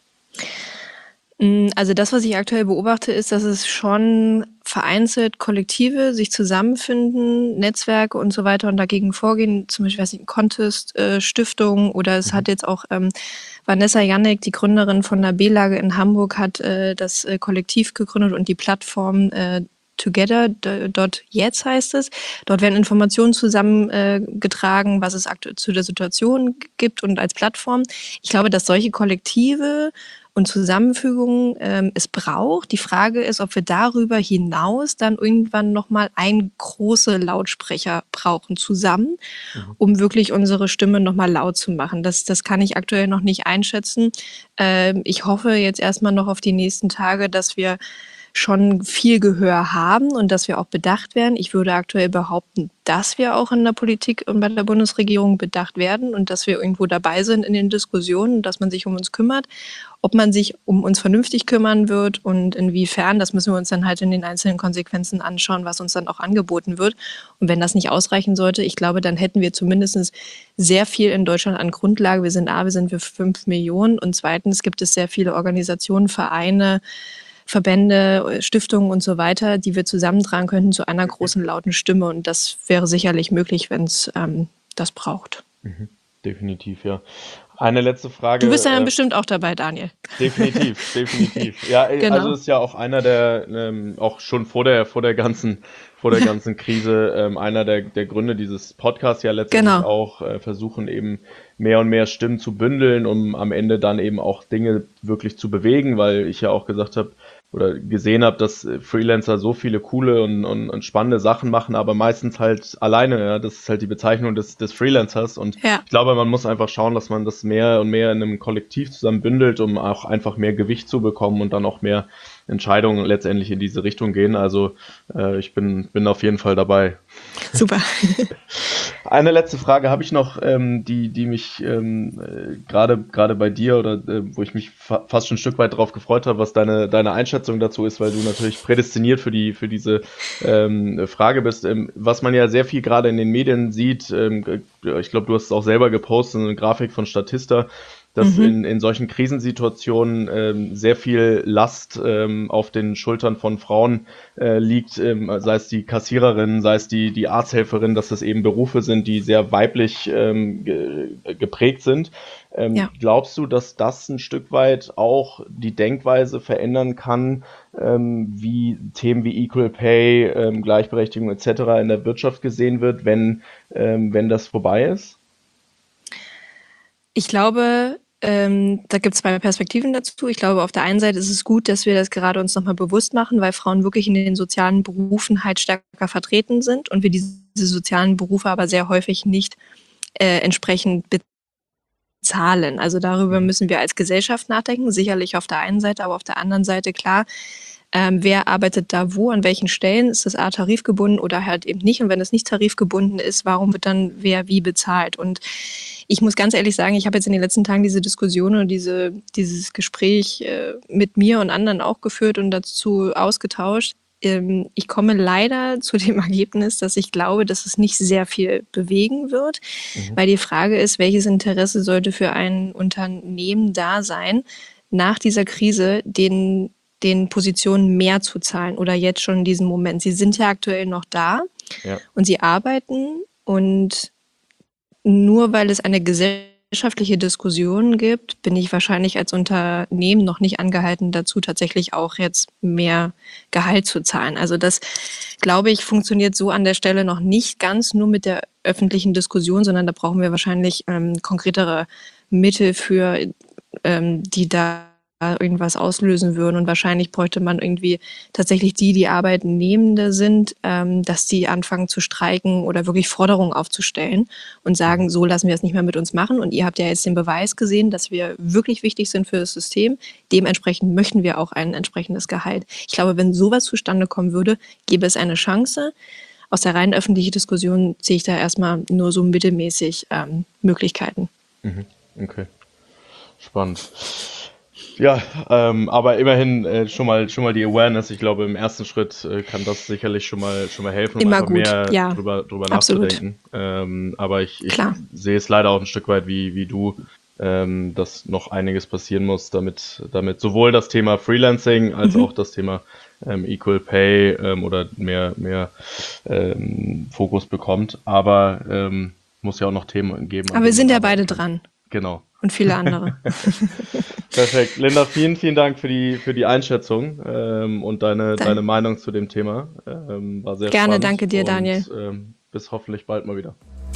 Mm, Also das, was ich aktuell beobachte, ist, dass es schon vereinzelt Kollektive sich zusammenfinden, Netzwerke und so weiter und dagegen vorgehen. Zum Beispiel, weiß ich, Contest, äh, Stiftung, oder es Mhm. hat jetzt auch ähm, Vanessa Janek, die Gründerin von der B-Lage in Hamburg, hat äh, das äh, Kollektiv gegründet und die Plattform äh, Together dort jetzt heißt es. Dort werden Informationen zusammengetragen, was es aktuell zu der Situation gibt und als Plattform. Ich glaube, dass solche Kollektive und Zusammenfügungen ähm, es braucht. Die Frage ist, ob wir darüber hinaus dann irgendwann nochmal einen großen Lautsprecher brauchen zusammen, Mhm. um wirklich unsere Stimme nochmal laut zu machen. Das, das kann ich aktuell noch nicht einschätzen. Ähm, ich hoffe jetzt erstmal noch auf die nächsten Tage, dass wir schon viel Gehör haben und dass wir auch bedacht werden. Ich würde aktuell behaupten, dass wir auch in der Politik und bei der Bundesregierung bedacht werden und dass wir irgendwo dabei sind in den Diskussionen, dass man sich um uns kümmert. Ob man sich um uns vernünftig kümmern wird und inwiefern, das müssen wir uns dann halt in den einzelnen Konsequenzen anschauen, was uns dann auch angeboten wird. Und wenn das nicht ausreichen sollte, ich glaube, dann hätten wir zumindest sehr viel in Deutschland an Grundlage. Wir sind A, wir sind für fünf Millionen, und zweitens gibt es sehr viele Organisationen, Vereine, Verbände, Stiftungen und so weiter, die wir zusammentragen könnten zu einer großen, lauten Stimme. Und das wäre sicherlich möglich, wenn es ähm, das braucht. Mhm. Definitiv, ja. Eine letzte Frage. Du bist ja dann äh, bestimmt auch dabei, Daniel. Definitiv, definitiv. Ja, äh, Genau. also ist ja auch einer der, ähm, auch schon vor der, vor der ganzen, vor der ganzen Krise, ähm, einer der, der Gründe dieses Podcasts ja letztendlich Genau. auch äh, versuchen eben mehr und mehr Stimmen zu bündeln, um am Ende dann eben auch Dinge wirklich zu bewegen, weil ich ja auch gesagt habe oder gesehen habe, dass äh, Freelancer so viele coole und, und, und spannende Sachen machen, aber meistens halt alleine. Ja, das ist halt die Bezeichnung des, des Freelancers und Ja. ich glaube, man muss einfach schauen, dass man das mehr und mehr in einem Kollektiv zusammen bündelt, um auch einfach mehr Gewicht zu bekommen und dann auch mehr Entscheidungen letztendlich in diese Richtung gehen. Also äh, ich bin, bin auf jeden Fall dabei. Super. Eine letzte Frage habe ich noch, ähm, die, die mich ähm, äh, gerade gerade bei dir oder äh, wo ich mich fa fast schon ein Stück weit darauf gefreut habe, was deine deine Einschätzung dazu ist, weil du natürlich prädestiniert für die für diese ähm, Frage bist. Ähm, was man ja sehr viel gerade in den Medien sieht, ähm, ich glaube, du hast es auch selber gepostet, eine Grafik von Statista, dass Mhm. in, in solchen Krisensituationen ähm, sehr viel Last ähm, auf den Schultern von Frauen äh, liegt, ähm, sei es die Kassiererin, sei es die, die Arzthelferin, dass das eben Berufe sind, die sehr weiblich ähm, ge geprägt sind. Ähm, Ja. Glaubst du, dass das ein Stück weit auch die Denkweise verändern kann, ähm, wie Themen wie Equal Pay, ähm, Gleichberechtigung et cetera in der Wirtschaft gesehen wird, wenn, ähm, wenn das vorbei ist? Ich glaube, ähm, da gibt es zwei Perspektiven dazu. Ich glaube, auf der einen Seite ist es gut, dass wir das gerade uns nochmal bewusst machen, weil Frauen wirklich in den sozialen Berufen halt stärker vertreten sind und wir diese sozialen Berufe aber sehr häufig nicht äh, entsprechend bezahlen. Also darüber müssen wir als Gesellschaft nachdenken, sicherlich auf der einen Seite, aber auf der anderen Seite klar, ähm, wer arbeitet da wo, an welchen Stellen, ist das A tarifgebunden oder halt eben nicht? Und wenn es nicht tarifgebunden ist, warum wird dann wer wie bezahlt? Und ich muss ganz ehrlich sagen, ich habe jetzt in den letzten Tagen diese Diskussion und diese, dieses Gespräch äh, mit mir und anderen auch geführt und dazu ausgetauscht. Ähm, ich komme leider zu dem Ergebnis, dass ich glaube, dass es nicht sehr viel bewegen wird, Mhm. weil die Frage ist, welches Interesse sollte für ein Unternehmen da sein, nach dieser Krise den den Positionen mehr zu zahlen oder jetzt schon in diesem Moment. Sie sind ja aktuell noch da Ja. und sie arbeiten und nur weil es eine gesellschaftliche Diskussion gibt, bin ich wahrscheinlich als Unternehmen noch nicht angehalten dazu, tatsächlich auch jetzt mehr Gehalt zu zahlen. Also das, glaube ich, funktioniert so an der Stelle noch nicht ganz nur mit der öffentlichen Diskussion, sondern da brauchen wir wahrscheinlich ähm, konkretere Mittel für, ähm, die da irgendwas auslösen würden und wahrscheinlich bräuchte man irgendwie tatsächlich die, die Arbeitnehmende sind, ähm, dass die anfangen zu streiken oder wirklich Forderungen aufzustellen und sagen, so lassen wir es nicht mehr mit uns machen und ihr habt ja jetzt den Beweis gesehen, dass wir wirklich wichtig sind für das System, dementsprechend möchten wir auch ein entsprechendes Gehalt. Ich glaube, wenn sowas zustande kommen würde, gäbe es eine Chance. Aus der rein öffentlichen Diskussion sehe ich da erstmal nur so mittelmäßig ähm, Möglichkeiten. Mhm. Okay, spannend. Ja, ähm, aber immerhin äh, schon mal schon mal die Awareness. Ich glaube, im ersten Schritt äh, kann das sicherlich schon mal schon mal helfen, um Immer einfach gut, mehr ja. drüber drüber Absolut. nachzudenken. Ähm, aber ich, ich Klar. sehe es leider auch ein Stück weit wie wie du, ähm, dass noch einiges passieren muss, damit damit sowohl das Thema Freelancing als Mhm. auch das Thema ähm, Equal Pay ähm, oder mehr mehr ähm, Fokus bekommt. Aber ähm, muss ja auch noch Themen geben, an Aber wir denen sind man ja arbeiten beide kann. dran Genau. und viele andere. Perfekt. Linda, vielen, vielen Dank für die, für die Einschätzung ähm, und deine, Dann- deine Meinung zu dem Thema. Ähm, war sehr Gerne, spannend. danke dir, und, Daniel. Ähm, bis hoffentlich bald mal wieder.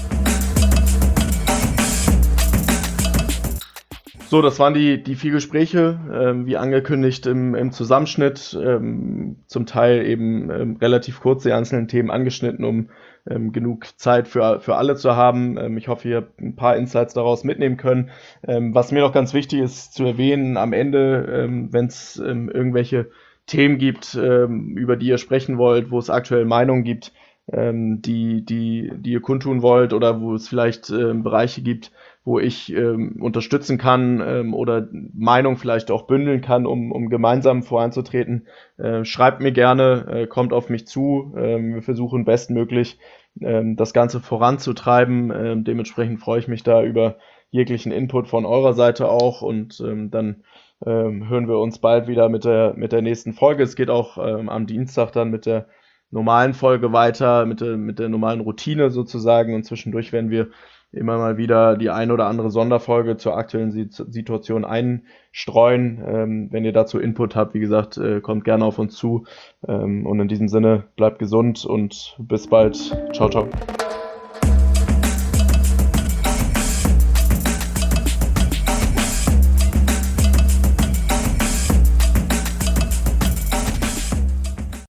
So, das waren die, die vier Gespräche, ähm, wie angekündigt im, im Zusammenschnitt, ähm, zum Teil eben ähm, relativ kurz die einzelnen Themen angeschnitten, um ähm, genug Zeit für, für alle zu haben. Ähm, ich hoffe, ihr habt ein paar Insights daraus mitnehmen können. Ähm, was mir noch ganz wichtig ist zu erwähnen, am Ende, ähm, wenn es ähm, irgendwelche Themen gibt, ähm, über die ihr sprechen wollt, wo es aktuell Meinungen gibt, ähm, die, die, die ihr kundtun wollt oder wo es vielleicht ähm, Bereiche gibt, wo ich ähm, unterstützen kann ähm, oder Meinung vielleicht auch bündeln kann, um, um gemeinsam voranzutreten. Äh, schreibt mir gerne, äh, kommt auf mich zu. Ähm, wir versuchen bestmöglich ähm, das Ganze voranzutreiben. Ähm, dementsprechend freue ich mich da über jeglichen Input von eurer Seite auch und ähm, dann ähm, hören wir uns bald wieder mit der, mit der nächsten Folge. Es geht auch ähm, am Dienstag dann mit der normalen Folge weiter, mit der, mit der normalen Routine sozusagen und zwischendurch werden wir immer mal wieder die ein oder andere Sonderfolge zur aktuellen Situation einstreuen. Ähm, wenn ihr dazu Input habt, wie gesagt, äh, kommt gerne auf uns zu. Ähm, und in diesem Sinne, bleibt gesund und bis bald. Ciao, ciao.